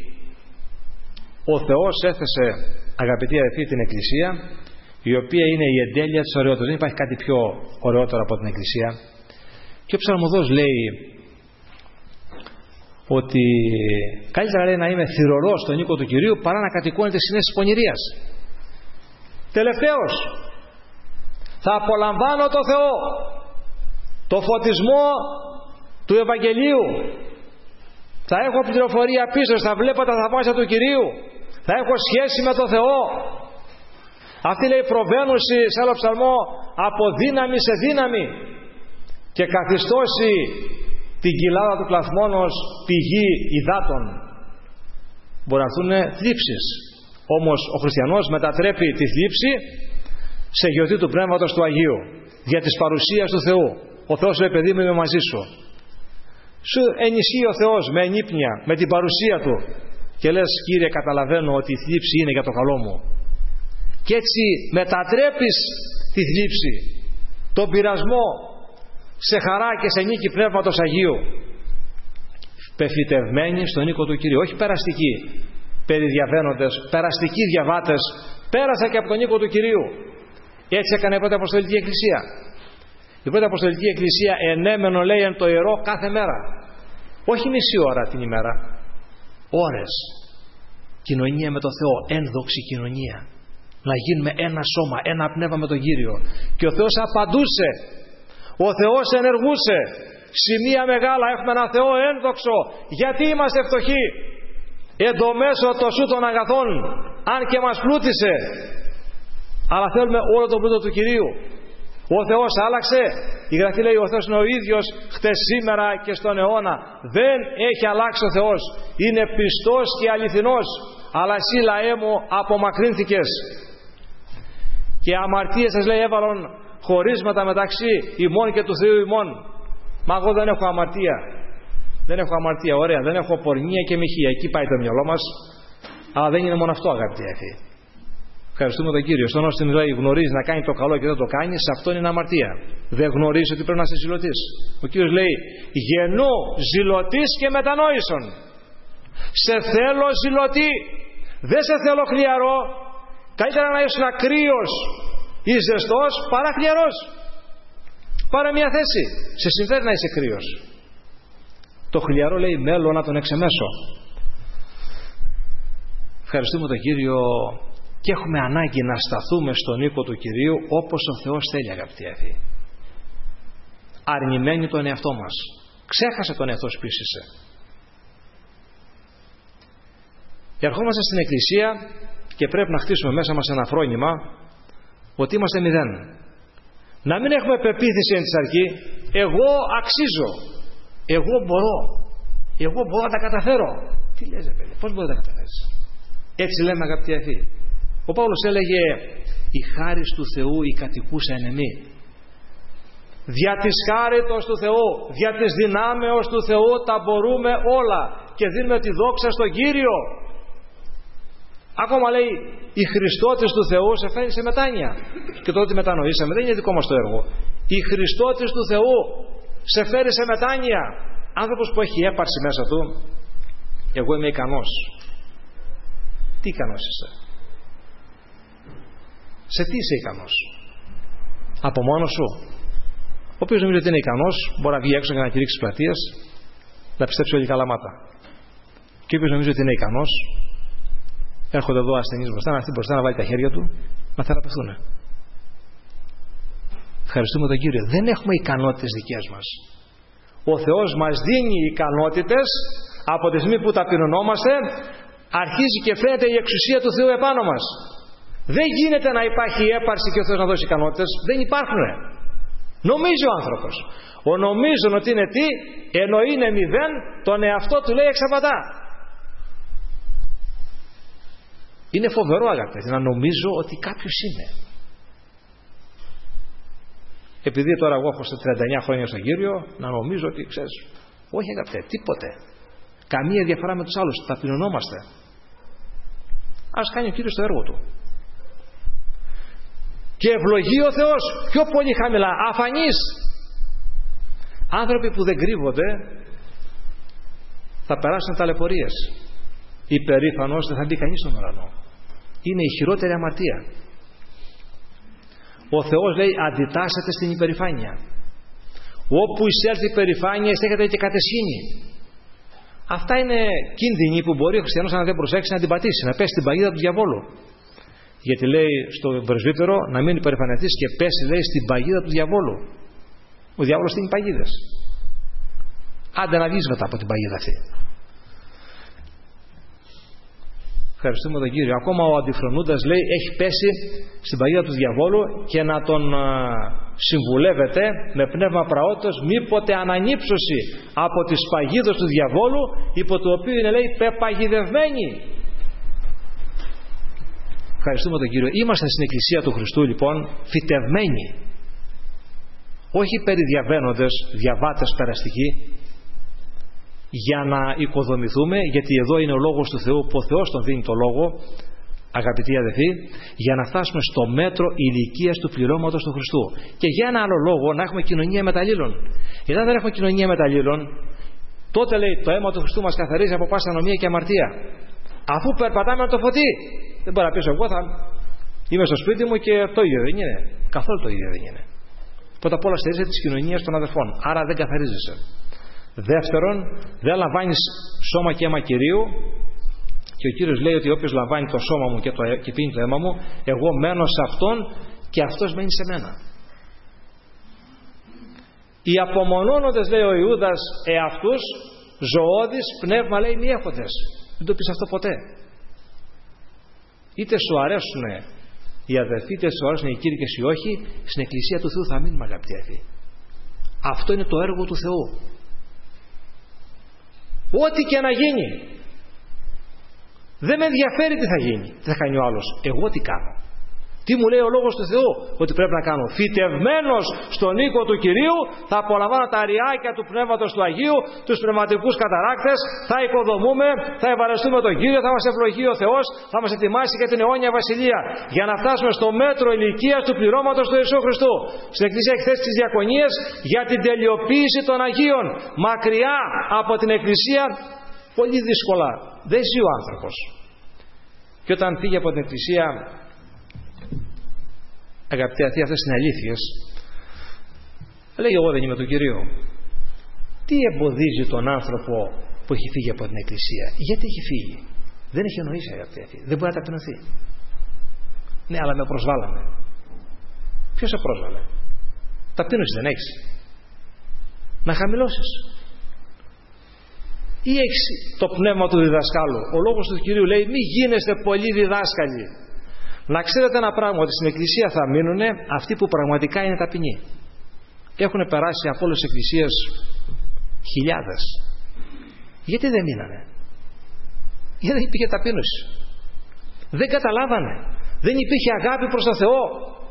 S1: Ο Θεός έθεσε, αγαπητοί αδελφοί, την Εκκλησία, η οποία είναι η εντέλεια της ωραιότητας. Δεν υπάρχει κάτι πιο ωραιότερο από την Εκκλησία. Και ο ψαλμοδός λέει ότι καλύτερα, λέει, να είμαι θυρωρός στον οίκο του Κυρίου παρά να κατοικώνεται συνέσεις πονηρίας. Τελευταίος, θα απολαμβάνω το Θεό, το φωτισμό του Ευαγγελίου, θα έχω πληροφορία πίσω, θα βλέπω τα θαυμάσια του Κυρίου, θα έχω σχέση με το Θεό. Αυτή, λέει, προβαίνουση σε άλλο ψαλμό από δύναμη σε δύναμη και καθιστώσει την κοιλάδα του κλαθμόνος πηγή υδάτων. Μπορεί να έρθουν θλίψεις, όμως ο χριστιανός μετατρέπει τη θλίψη σε γιορτή του Πνεύματος του Αγίου, δια της παρουσίας του Θεού. Ο Θεός λέει, παιδί μου, είμαι μαζί σου. Σου ενισχύει ο Θεός με ενύπνοια, με την παρουσία Του, και λες, Κύριε, καταλαβαίνω ότι η θλίψη είναι για το καλό μου. Και έτσι μετατρέπεις τη θλίψη, τον πειρασμό, σε χαρά και σε νίκη Πνεύματος Αγίου. Πεφυτευμένοι στον οίκο του Κυρίου, όχι περαστικοί περιδιαβαίνοντες, περαστικοί διαβάτες, πέρασα και από τον οίκο του Κυρίου. Έτσι έκανε η πρώτη Αποστολική Εκκλησία. Η πρώτη Αποστολική Εκκλησία ενέμενο, λέει, εν το ιερό κάθε μέρα. Όχι μισή ώρα την ημέρα, ώρες. Κοινωνία με το Θεό, ένδοξη κοινωνία. Να γίνουμε ένα σώμα, ένα πνεύμα με τον Κύριο. Και ο Θεός απαντούσε. Ο Θεός ενεργούσε. Σημεία μεγάλα. Έχουμε ένα Θεό ένδοξο. Γιατί είμαστε φτωχοί? Εν το μέσο το σου των αγαθών, αν και μας πλούτησε, αλλά θέλουμε όλο το πλούτο του Κυρίου. Ο Θεός άλλαξε? Η Γραφή λέει, ο Θεός είναι ο ίδιος χτες, σήμερα και στον αιώνα. Δεν έχει αλλάξει ο Θεός. Είναι πιστός και αληθινός. Αλλά εσύ, λαέ μου, απομακρύνθηκες. Και αμαρτίες, σας λέει, έβαλαν χωρίσματα μεταξύ ημών και του Θεού ημών. Μα εγώ δεν έχω αμαρτία. Δεν έχω αμαρτία, ωραία. Δεν έχω πορνεία και μοιχεία. Εκεί πάει το μυαλό μας. Αλλά δεν είναι μόνο αυτό, αγαπητοί αδελφοί. Ευχαριστούμε τον Κύριο. Στον ώστε μιλάει, γνωρίζει να κάνει το καλό και δεν το κάνει, σε αυτό είναι αμαρτία. Δεν γνωρίζει ότι πρέπει να είσαι ζηλωτής. Ο Κύριος λέει, γεννού ζηλωτής και μετανόησον. Σε θέλω ζηλωτή. Δεν σε θέλω χλιαρό. Καλύτερα να είσαι κρύος ή ζεστός παρά χλιαρός. Πάρε μια θέση. Σε συμφέρει να είσαι κρύος. Το χλιαρό, λέει, μέλλον να τον εξεμέσω. Ευχαριστούμε τον Κύριο. Και έχουμε ανάγκη να σταθούμε στον οίκο του Κυρίου όπως ο Θεός θέλει, αγαπητοί αδελφοί. Αρνημένοι τον εαυτό μας. Ξέχασε τον εαυτό σου που είσαι. Ερχόμαστε στην Εκκλησία και πρέπει να χτίσουμε μέσα μας ένα φρόνημα ότι είμαστε μηδέν. Να μην έχουμε πεποίθηση εν της αρχή, εγώ αξίζω, εγώ μπορώ, εγώ μπορώ να τα καταφέρω. Τι λες, παιδί, πώς μπορεί να τα καταφέρεις? Έτσι λέμε, αγαπητοί αδελφοί. Ο Παύλος έλεγε, η χάρις του Θεού η κατοικούσα εν εμή. Δια της χάριτος του Θεού, δια της δυνάμεως του Θεού τα μπορούμε όλα και δίνουμε τη δόξα στον Κύριο. Ακόμα λέει, η Χριστότης του Θεού σε φέρνει σε μετάνοια. Και το ότι μετανοήσαμε δεν είναι δικό μας το έργο. Η Χριστότης του Θεού σε φέρει σε μετάνοια. Άνθρωπος που έχει έπαρση μέσα του, εγώ είμαι ικανός. Τι ικανός είσαι? Σε τι είσαι ικανός? Από μόνος σου? Ο οποίος νομίζει ότι είναι ικανός, μπορεί να βγει έξω και να κηρύξει πλατείες, να πιστέψει όλοι καλαμάτα. Και ο οποίος νομίζει ότι είναι ικανός, έρχονται εδώ ασθενείς μπροστά, να έρθει μπροστά να βάλει τα χέρια του, να θεραπευθούν. Ευχαριστούμε τον Κύριο. Δεν έχουμε ικανότητες δικές μας. Ο Θεός μας δίνει ικανότητες από τη στιγμή που ταπεινωνόμαστε, αρχίζει και φαίνεται η εξουσία του Θεού επάνω μας. Δεν γίνεται να υπάρχει έπαρση και ο Θεός να δώσει ικανότητες. Δεν υπάρχουν. Νομίζει ο άνθρωπος. Ο νομίζουν ότι είναι τι, ενώ είναι μηδέν, τον εαυτό του λέει εξαπατά. Είναι φοβερό, αγαπητοί, να νομίζω ότι κάποιος είναι. Επειδή τώρα εγώ έχω στα τριάντα εννιά χρόνια στον Κύριο, να νομίζω ότι ξέρεις, όχι αγαπητέ, τίποτε. Καμία διαφορά με τους άλλους, ταπεινωνόμαστε. Ας κάνει ο Κύριος το έργο του. Και ευλογεί ο Θεός πιο πολύ χαμηλά, αφανείς. Άνθρωποι που δεν κρύβονται θα περάσουν ταλαιπωρίες. Υπερήφανος δεν θα μπει κανείς στον ουρανό. Είναι η χειρότερη αμαρτία. Ο Θεός λέει αντιτάσσεται στην υπερηφάνεια. Όπου εισέλθει η υπερηφάνεια εισέρχεται και κατεσχήνη. Αυτά είναι κίνδυνοι που μπορεί ο χριστιανός, αν δεν προσέξει, να την πατήσει, να πέσει στην παγίδα του διαβόλου. Γιατί λέει στο πρεσβύτερο να μην υπερηφανευτείς και πέσει, λέει, στην παγίδα του διαβόλου. Ο διάβολος στείνει παγίδες. Άντε να βγεις μετά από την παγίδα αυτή. Ευχαριστούμε τον Κύριο. Ακόμα ο αντιφρονούντας, λέει, έχει πέσει στην παγίδα του διαβόλου και να τον α, συμβουλεύεται με πνεύμα πραότητος μήποτε ανανύψωση από τις παγίδες του διαβόλου, υπό το οποίο είναι, λέει, πεπαγιδευμένοι. Ευχαριστούμε τον Κύριο. Είμαστε στην Εκκλησία του Χριστού, λοιπόν, φυτευμένοι. Όχι περιδιαβαίνοντες, διαβάτες περαστικοί, για να οικοδομηθούμε, γιατί εδώ είναι ο λόγος του Θεού, που ο Θεός τον δίνει το λόγο, αγαπητοί αδελφοί, για να φτάσουμε στο μέτρο ηλικίας του πληρώματος του Χριστού. Και για ένα άλλο λόγο, να έχουμε κοινωνία μεταλλήλων. Γιατί αν δεν έχουμε κοινωνία μεταλλήλων, τότε, λέει, το αίμα του Χριστού μας καθαρίζει από πάσα ανομία και αμαρτία. Αφού περπατάμε με το φωτί, δεν μπορώ να πεις εγώ θα είμαι στο σπίτι μου και το ίδιο δεν είναι. Καθόλου το ίδιο δεν είναι. Πρώτα απ' όλα στηρίζεται της κοινωνίας των αδελφών, άρα δεν καθαρίζεσαι. Δεύτερον, δεν λαμβάνεις σώμα και αίμα Κυρίου, και ο Κύριος λέει ότι όποιος λαμβάνει το σώμα μου και, το, και πίνει το αίμα μου, εγώ μένω σε αυτόν και αυτός μένει σε μένα. Οι απομονώνοντες, λέει ο Ιούδας, εαυτούς ζωώδεις πνεύμα, λέει, μη έχοντες. Δεν το πεις αυτό ποτέ. Είτε σου αρέσουν οι αδελφοί, είτε σου αρέσουν οι κύριοι και εσύ όχι, στην Εκκλησία του Θεού θα μείνουμε, αγαπητοί αδελφοί. Αυτό είναι το έργο του Θεού. Ό,τι και να γίνει, δεν με ενδιαφέρει τι θα γίνει, τι θα κάνει ο άλλος. Εγώ τι κάνω. Τι μου λέει ο λόγος του Θεού ότι πρέπει να κάνω. Φυτευμένος στον οίκο του Κυρίου θα απολαμβάνω τα αριάκια του Πνεύματος του Αγίου, τους πνευματικούς καταράκτες, θα οικοδομούμε, θα ευαρεστούμε τον Κύριο, θα μας ευλογεί ο Θεός, θα μας ετοιμάσει για την αιώνια βασιλεία, για να φτάσουμε στο μέτρο ηλικίας του πληρώματος του Ιησού Χριστού. Στην Εκκλησία έχει θέσει τις διακονίες για την τελειοποίηση των Αγίων. Μακριά από την Εκκλησία, πολύ δύσκολα δεν ζει ο άνθρωπος. Και όταν φύγει από την Εκκλησία, αγαπητοί αυτοί, αυτές είναι αλήθειες, λέει εγώ δεν είμαι του Κυρίου. Τι εμποδίζει τον άνθρωπο που έχει φύγει από την Εκκλησία? Γιατί έχει φύγει? Δεν έχει εννοήσει, αγαπητοί αυτοί, δεν μπορεί να ταπεινωθεί. Ναι, αλλά με προσβάλαμε. Ποιος σε πρόσβαλε? Ταπείνωση δεν έχεις? Να χαμηλώσεις. Ή έχεις το πνεύμα του διδασκάλου? Ο λόγος του Κυρίου λέει μη γίνεστε πολλοί διδάσκαλοι. Να ξέρετε ένα πράγμα, ότι στην Εκκλησία θα μείνουν αυτοί που πραγματικά είναι ταπεινοί. Έχουν περάσει από όλες τις εκκλησίες χιλιάδες. Γιατί δεν μείνανε? Γιατί δεν υπήρχε ταπείνωση. Δεν καταλάβανε. Δεν υπήρχε αγάπη προς τον Θεό.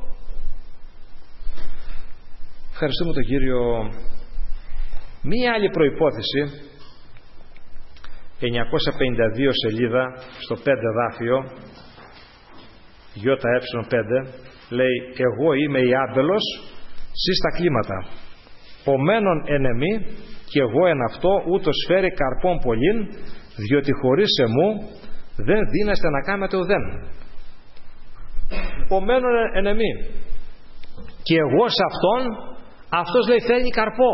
S1: Ευχαριστούμε τον Κύριο. Μία άλλη προϋπόθεση, εννιακόσια πενήντα δύο σελίδα, στο πέντε δάφιο, ΙΕ πέντε, λέει εγώ είμαι η άμπελος, σεις τα κλίματα, ο μένων εν εμή και εγώ εν αυτό, ούτως φέρει καρπών πολλήν, διότι χωρίς εμού δεν δύναστε να κάνετε ουδέν. Ο μένων εν εμή και εγώ σε αυτόν, αυτός λέει φέρνει καρπό.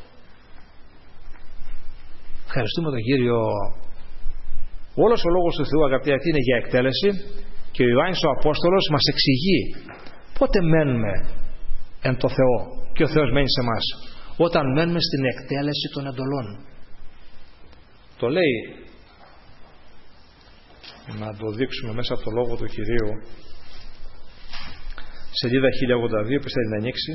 S1: Ευχαριστούμε τον Κύριο. Όλος ο λόγος του Θεού, αγαπητοί, είναι για εκτέλεση. Και ο Ιωάννης ο Απόστολος μας εξηγεί πότε μένουμε εν το Θεό και ο Θεός μένει σε μας. Όταν μένουμε στην εκτέλεση των εντολών. Το λέει, να το δείξουμε μέσα από το λόγο του Κυρίου, σελίδα χίλια ογδόντα δύο, που θέλει να ανοίξει.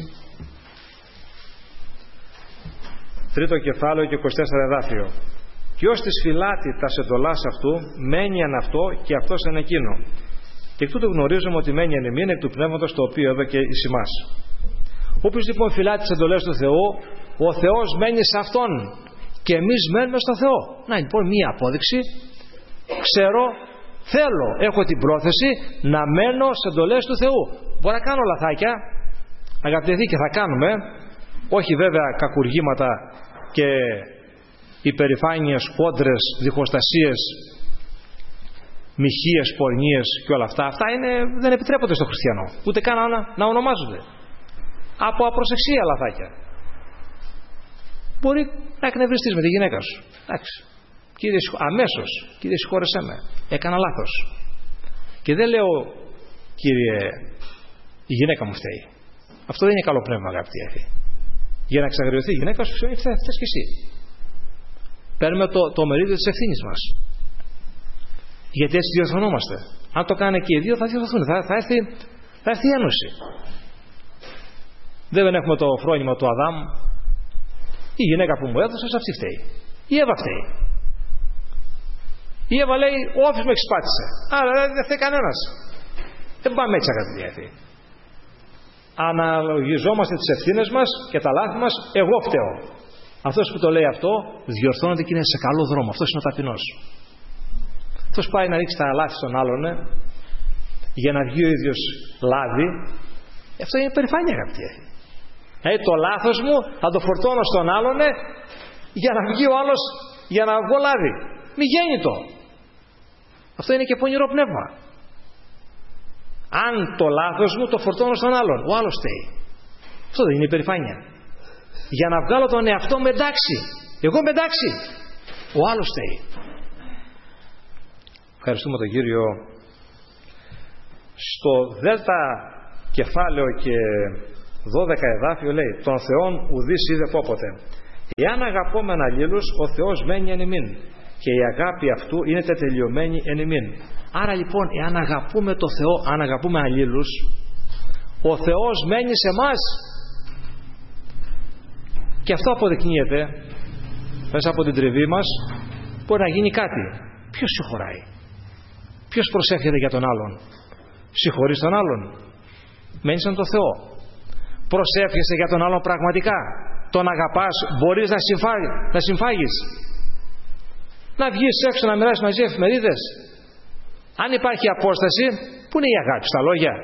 S1: Τρίτο κεφάλαιο και εικοστό τέσσερις εδάφιο. Ποιος της φυλάτη τα εντολάς αυτού, μένει εν αυτό και αυτός εν εκείνο. Και εκ τούτου γνωρίζουμε ότι μένει εν εμήν εκ του πνεύματος το οποίο έδωκε εις ημάς. Όποιος λοιπόν φυλάτη τις εντολές του Θεού, ο Θεός μένει σε αυτόν και εμείς μένουμε στο Θεό. Να λοιπόν μία απόδειξη. Ξέρω, θέλω, έχω την πρόθεση να μένω σε εντολές του Θεού. Μπορώ να κάνω λαθάκια, αγαπητοί, και θα κάνουμε, όχι βέβαια κακουργήματα και υπερηφάνειες, κόντρες, διχοστασίες, μοιχείες, πορνίες και όλα αυτά. Αυτά είναι, δεν επιτρέπονται στο χριστιανό, ούτε καν να, να ονομάζονται. Από απροσεξία λαθάκια. Μπορεί να εκνευριστείς με τη γυναίκα σου. Εντάξει. Κύριε, αμέσως, κύριε συγχώρεσέ με, έκανα λάθος. Και δεν λέω, κύριε, η γυναίκα μου φταίει. Αυτό δεν είναι καλό πνεύμα, αγαπητοί αδελφοί. Για να εξαγριωθεί η γυναίκα σου, φταίει και εσύ. Παίρνουμε το, το μερίδιο της ευθύνης μας. Γιατί έτσι διορθωνόμαστε. Αν το κάνουν και οι δύο, θα διορθωθούν. Θα, θα, έρθει, θα έρθει η ένωση. Δεν έχουμε το φρόνημα του Αδάμ. Η γυναίκα που μου έδωσες, αυτή φταίει. Η Εύα φταίει. Η Εύα λέει, ο όφης με εξπάτησε. Άρα δεν φταίει κανένας. Δεν πάμε έτσι, αγαπητοί. Αναλογιζόμαστε τις ευθύνες μας και τα λάθη μας. Εγώ φταίω. Αυτός που το λέει αυτό διορθώνεται και είναι σε καλό δρόμο. Αυτός είναι ο ταπεινός. Αυτός πάει να ρίξει τα λάθη στον άλλον, ε, για να βγει ο ίδιος λάδι. Αυτό είναι περηφάνεια, αγαπητοί. Ε, το λάθος μου θα το φορτώνω στον άλλον, ε, για να βγει ο άλλος, για να βγω λάδι. Μη γέννητο. Αυτό είναι και πονηρό πνεύμα. Αν το λάθος μου το φορτώνω στον άλλον, ο άλλος φταίει. Αυτό δεν είναι υπερηφάνεια. Για να βγάλω τον εαυτό με εντάξει. Εγώ με εντάξει. Ο άλλος φταίει. Ευχαριστούμε τον Κύριο. Στο δέλτα κεφάλαιο και δώδεκα εδάφιο λέει, τον Θεόν ουδείς είδε πόποτε. Εάν αγαπόμεν αλλήλους, ο Θεός μένει εν ημίν και η αγάπη αυτού είναι τετελειωμένη εν ημίν. Άρα λοιπόν, εάν αγαπούμε το Θεό, αν αγαπούμε αλλήλους, ο Θεός μένει σε εμάς. Και αυτό αποδεικνύεται μέσα από την τριβή μας. Μπορεί να γίνει κάτι. Ποιος συγχωράει? Ποιος προσεύχεται για τον άλλον? Συγχωρείς τον άλλον? Μένεις στον το Θεό. Προσεύχεσαι για τον άλλον πραγματικά? Τον αγαπάς? Μπορείς να, συμφά... να συμφάγεις? Να βγεις έξω να μοιράσεις μαζί εφημερίδες? Αν υπάρχει απόσταση, πού είναι η αγάπη? Στα λόγια?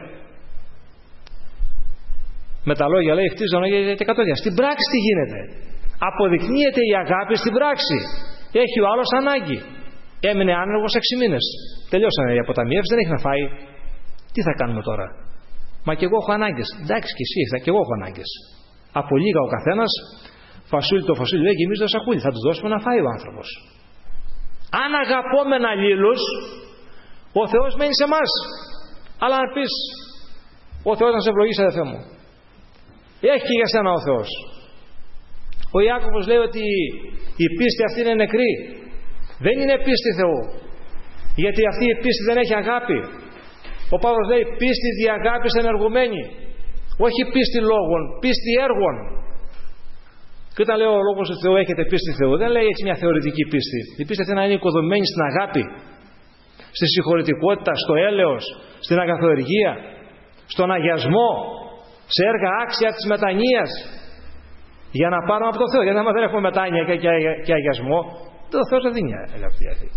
S1: Με τα λόγια λέει χτίζουν και κατόδια. Στην πράξη τι γίνεται? Αποδεικνύεται η αγάπη στην πράξη. Έχει ο άλλος ανάγκη. Έμεινε άνεργος έξι μήνες. Τελειώσανε οι αποταμιεύσεις, δεν έχει να φάει. Τι θα κάνουμε τώρα? Μα και εγώ έχω ανάγκες. Εντάξει, και εσύ, και εγώ έχω ανάγκες. Από λίγα ο καθένας, φασούλι το φασούλι λέει, γεμίζει το σακούλι. Θα του δώσουμε να φάει ο άνθρωπος. Αν αγαπόμεν αλλήλους, ο Θεός μένει σε εμάς. Αλλά αν πεις, ο Θεός να σε ευλογήσει, αδελφέ μου, έχει και για σένα ο Θεός. Ο Ιάκωβος λέει ότι η πίστη αυτή είναι νεκρή. Δεν είναι πίστη Θεού. Γιατί αυτή η πίστη δεν έχει αγάπη. Ο Παύλος λέει πίστη δι' αγάπης ενεργουμένη. Όχι πίστη λόγων, πίστη έργων. Και όταν λέω ο λόγος του Θεού έχετε πίστη Θεού, δεν λέει έτσι μια θεωρητική πίστη. Η πίστη αυτή να είναι οικοδομημένη στην αγάπη, στη συγχωρητικότητα, στο έλεος, στην αγαθοεργία, στον αγιασμό, σε έργα άξια της μετανοίας, για να πάρουμε από το Θεό. Γιατί άμα δεν έχουμε μετάνοια και, και, και αγιασμό, το Θεός δεν δίνει, αγαπητοί.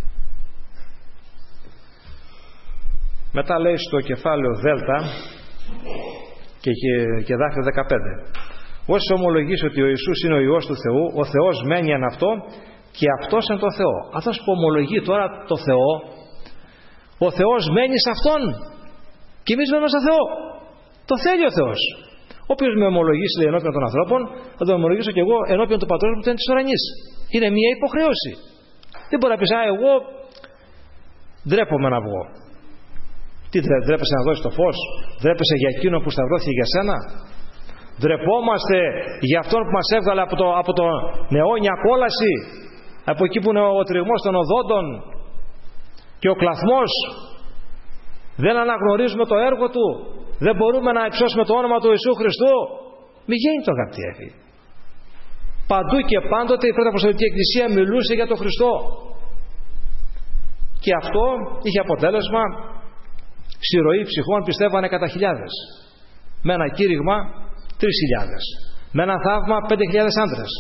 S1: Μετά λέει στο κεφάλαιο Δέλτα και, και, και δάφιο δεκαπέντε, όσοι ομολογείς ότι ο Ιησούς είναι ο Υιός του Θεού, ο Θεός μένει εν αυτό και αυτός εν το Θεό. Αυτός που ομολογεί τώρα το Θεό, ο Θεός μένει σε αυτόν και εμείς μένουμε στο Θεό. Το θέλει ο Θεός. Όποιος με ομολογήσει, λέει, ενώπιον των ανθρώπων, θα τον ομολογήσω και εγώ ενώπιον του Πατρός μου που είναι της ουρανής. Είναι μια υποχρέωση. Δεν μπορεί να πεις, α, εγώ ντρέπομαι να βγω. Τι ντρέπεσαι να δώσεις το φως? Ντρέπεσαι για εκείνο που σταυρώθηκε για σένα? Ντρεπόμαστε για αυτόν που μας έβγαλε από, το, από το νεόνια κόλαση, από εκεί που είναι ο τριγμός των οδόντων και ο κλαθμός? Δεν αναγνωρίζουμε το έργο του? Δεν μπορούμε να υψώσουμε το όνομα του Ιησού Χριστού. Μη γίνει το, αγαπητοί αδελφοί. Παντού και πάντοτε η Πρώτη Αποστολική Εκκλησία μιλούσε για τον Χριστό. Και αυτό είχε αποτέλεσμα στη ροή ψυχών πιστεύανε κατά χιλιάδες. Με ένα κήρυγμα τρεις χιλιάδες. Με ένα θαύμα πέντε χιλιάδες άντρες.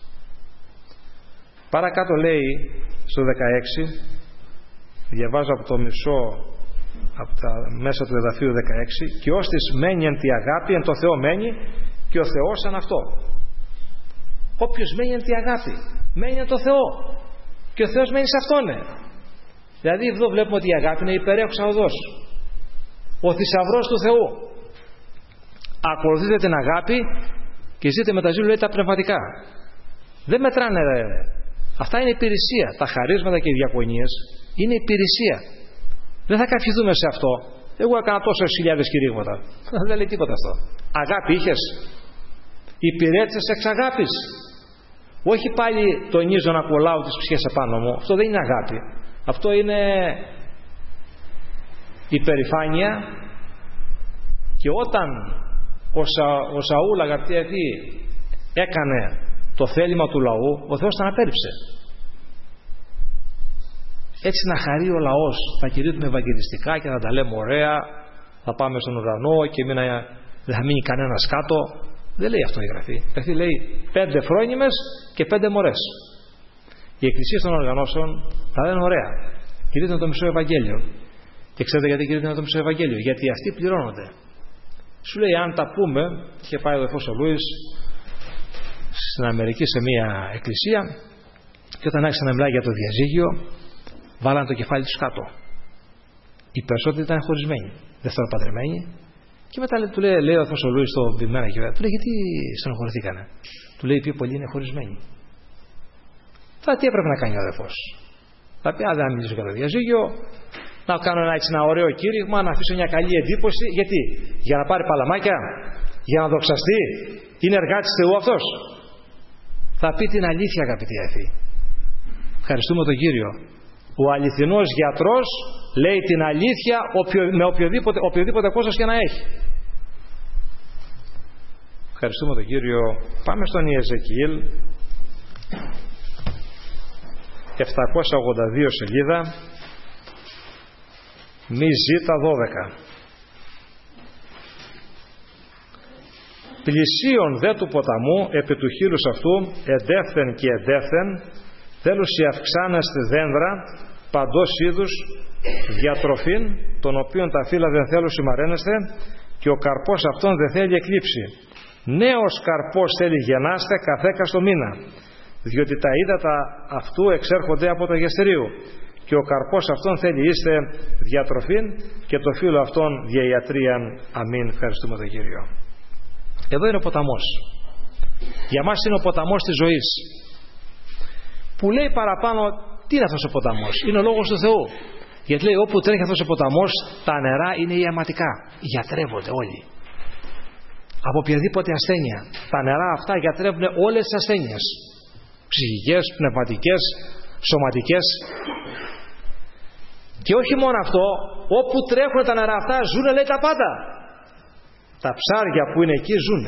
S1: Παρακάτω λέει στο δεκαέξι, διαβάζω από το μισό, από τα μέσα του εδαφίου δεκαέξι, και ώστις μένει εν τη αγάπη, εν το Θεό μένει, και ο Θεός σαν αυτό. Όποιος μένει εν τη αγάπη, μένει εν το Θεό, και ο Θεός μένει σε αυτόν. Ναι. Δηλαδή εδώ βλέπουμε ότι η αγάπη είναι υπερέχουσα οδός, ο θησαυρός του Θεού. Ακολουθείτε την αγάπη και ζείτε με τα ζήλου, λέει, τα πνευματικά. Δεν μετράνε, ρε. Αυτά είναι υπηρεσία. Τα χαρίσματα και οι διακονίες είναι υπηρεσία. Δεν θα καυχηθούμε σε αυτό. Εγώ έκανα τόσες χιλιάδες κηρύγματα. Δεν λέει τίποτα αυτό. Αγάπη είχες? Υπηρέτησες εξ αγάπης? Όχι πάλι τονίζω να κολλάω τις ψυχές επάνω μου. Αυτό δεν είναι αγάπη. Αυτό είναι υπερηφάνεια. Και όταν ο, Σα, ο Σαούλ, αγαπητοί αδελφοί, έκανε το θέλημα του λαού, ο Θεός τον απέρριψε. Έτσι να χαρεί ο λαός, θα κηρύττουμε ευαγγελιστικά και θα τα λέμε ωραία, θα πάμε στον ουρανό και μην, δεν θα μείνει κανένας κάτω. Δεν λέει αυτό η Γραφή. Η Γραφή λέει πέντε φρόνιμες και πέντε μωρές. Οι εκκλησίες των οργανώσεων θα λένε ωραία, κηρύττουν το μισό Ευαγγέλιο. Και ξέρετε γιατί κηρύττουν το μισό Ευαγγέλιο? Γιατί αυτοί πληρώνονται. Σου λέει, αν τα πούμε, είχε πάει ο αδελφός ο Λούις στην Αμερική σε μια εκκλησία, και όταν άρχισε να μιλάει για το διαζύγιο, βάλανε το κεφάλι τους κάτω. Οι περισσότεροι ήταν χωρισμένοι, δευτεροπαντρεμένοι. Και μετά του λέει, λέει ο αδελφός ο Λούις στο βημένα και του λέει, γιατί στενοχωρηθήκανε? Του λέει, οι πιο πολλοί είναι χωρισμένοι. Θα τι έπρεπε να κάνει ο αδελφός? Θα πει, αν δεν μιλήσω για το διαζύγιο, να κάνω ένα, έτσι, ένα ωραίο κήρυγμα, να αφήσω μια καλή εντύπωση. Γιατί? Για να πάρει παλαμάκια? Για να δοξαστεί? Είναι εργάτης Θεού αυτός? Θα πει την αλήθεια, αγαπητοί αδελφοί. Ευχαριστούμε τον Κύριο. Ο αληθινός γιατρός λέει την αλήθεια με οποιοδήποτε, οποιοδήποτε κόστος και να έχει. Ευχαριστούμε τον Κύριο. Πάμε στον Ιεζεκιήλ, επτακόσια ογδόντα δύο σελίδα, μη ζήτα δώδεκα. Πλησίον δε του ποταμού επί του χείλους αυτού εντεύθεν και εντεύθεν θέλουσι αυξάνεστε δένδρα παντός είδους διατροφήν, των οποίων τα φύλλα δεν θέλουσι μαραίνεστε, και ο καρπός αυτόν δεν θέλει εκλείψει. Νέος καρπός θέλει γεννάστε καθέκα στο μήνα, διότι τα ύδατα αυτού εξέρχονται από το γεστερίου, και ο καρπός αυτόν θέλει είστε διατροφήν, και το φύλλο αυτόν διαιατρίαν. Αμήν. Ευχαριστούμε τον Κύριο. Εδώ είναι ο ποταμός. Για μας είναι ο ποταμός της ζωής, που λέει παραπάνω τι είναι αυτός ο ποταμός? Είναι ο Λόγος του Θεού. Γιατί λέει όπου τρέχει αυτός ο ποταμός, τα νερά είναι ιαματικά, γιατρεύονται όλοι από οποιαδήποτε ασθένεια. Τα νερά αυτά γιατρεύουν όλες τις ασθένειες, ψυχικές, πνευματικές, σωματικές. Και όχι μόνο αυτό, όπου τρέχουν τα νερά αυτά ζουνε, λέει, τα πάντα. Τα ψάρια που είναι εκεί ζουνε.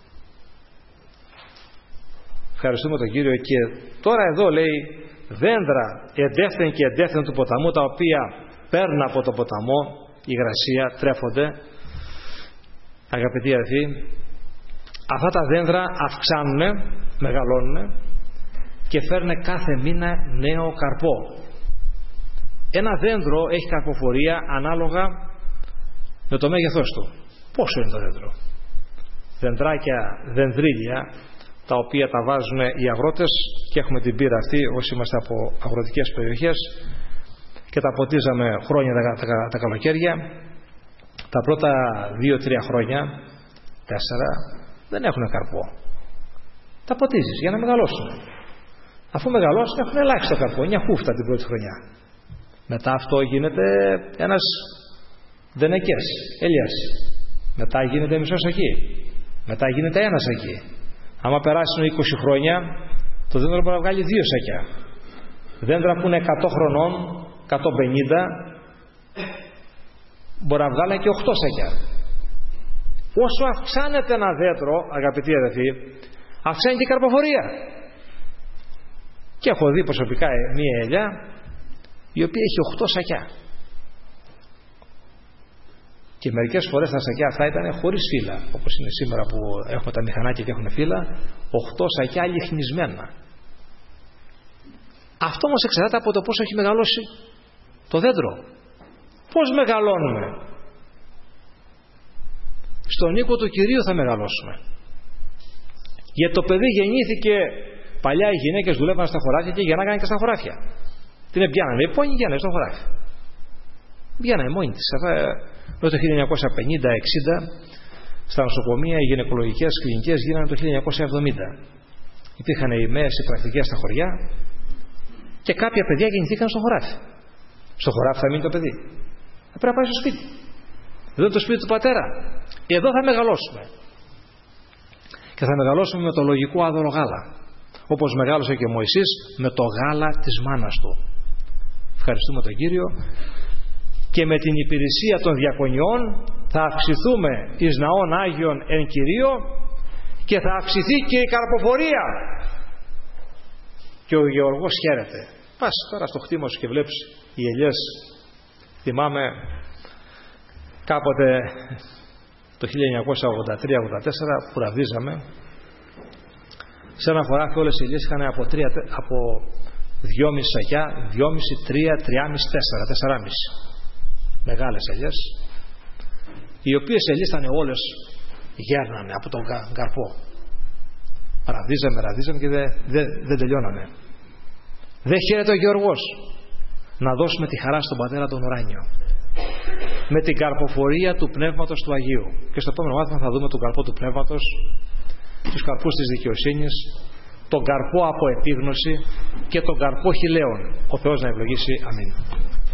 S1: Ευχαριστούμε τον Κύριο. Και τώρα εδώ λέει δέντρα εντεύθεν και εντεύθεν του ποταμού, τα οποία παίρνουν από το ποταμό υγρασία, τρέφονται. Αγαπητοί αδελφοί, αυτά τα δέντρα αυξάνουν, μεγαλώνουν και φέρνουν κάθε μήνα νέο καρπό. Ένα δέντρο έχει καρποφορία ανάλογα με το μέγεθός του. Πόσο είναι το δέντρο? Δεντράκια, δενδρίλια, τα οποία τα βάζουν οι αγρότες, και έχουμε την πείρα αυτή όσοι είμαστε από αγροτικές περιοχές και τα ποτίζαμε χρόνια τα, τα, τα καλοκαίρια. Τα πρώτα δύο τρία χρόνια, τέσσερα, δεν έχουν καρπό. Τα ποτίζεις για να μεγαλώσουν. Αφού μεγαλώσουν έχουν ελάχιστο καρπό, μια χούφτα την πρώτη χρονιά. Μετά αυτό γίνεται ένας δενεκές, ελιάς. Μετά γίνεται μισός εκεί. Μετά γίνεται ένας εκεί. Άμα περάσουν είκοσι χρόνια, το δέντρο μπορεί να βγάλει δύο σακιά. Δέντρα που είναι εκατό χρονών, εκατόν πενήντα, μπορεί να βγάλει και οκτώ σακιά. Όσο αυξάνεται ένα δέντρο, αγαπητοί αδελφοί, αυξάνει και η καρποφορία. Και έχω δει προσωπικά μία ελιά η οποία έχει οκτώ σακιά. Και μερικές φορές τα σακιά αυτά ήταν χωρίς φύλλα, όπως είναι σήμερα που έχουμε τα μηχανάκια και έχουν φύλλα, οκτώ σακιά λιχνισμένα. Αυτό όμως εξαρτάται από το πόσο έχει μεγαλώσει το δέντρο. Πώς μεγαλώνουμε? Στον οίκο του Κυρίου θα μεγαλώσουμε. Γιατί το παιδί γεννήθηκε, παλιά οι γυναίκες δουλεύαν στα χωράφια και γεννάγανε και στα χωράφια. Την πιάνανε η πόνη, γίνανε στο χωράφι. Πιάνανε μόνη της. Μέχρι το χίλια εννιακόσια πενήντα εξήντα στα νοσοκομεία οι γυναικολογικές κλινικές γίνανε το χίλια εννιακόσια εβδομήντα. Υπήρχαν οι μέες οι πρακτικές στα χωριά και κάποια παιδιά γεννηθήκαν στο χωράφι. Στο χωράφι θα μείνει το παιδί. Θα πρέπει να πάει στο σπίτι. Εδώ είναι το σπίτι του πατέρα. Εδώ θα μεγαλώσουμε. Και θα μεγαλώσουμε με το λογικό άδωρο γάλα. Όπως μεγάλωσε και ο Μωυσής με το γάλα της μάνας του. Ευχαριστούμε τον Κύριο. Και με την υπηρεσία των διακονιών θα αυξηθούμε εις ναών Άγιον εν Κυρίω και θα αυξηθεί και η καρποφορία. Και ο Γεωργός χαίρεται. Πας τώρα στο χτήμα σου και βλέπεις οι ελιές. Θυμάμαι κάποτε το χίλια εννιακόσια ογδόντα τρία ογδόντα τέσσερα που ραβδίζαμε, σε ένα χωράφι όλες οι ελιές είχαν από, από δυόμισι σακιά, δυόμισι, τρία, τρία, τέσσερα, τέσσερα κόμμα πέντε. Μεγάλες ελιές, οι οποίες ελιές ήταν όλες γέρνανε από τον καρπό. Ραβδίζαμε, ραβδίζαμε και δεν δε, δε τελειώναμε. Δεν χαίρεται ο Γεωργός να δώσουμε τη χαρά στον Πατέρα τον ουράνιο με την καρποφορία του Πνεύματος του Αγίου. Και στο επόμενο μάθημα θα δούμε τον καρπό του Πνεύματος, τους καρπούς της δικαιοσύνης, τον καρπό από επίγνωση και τον καρπό χιλέων. Ο Θεός να ευλογήσει. Αμήν.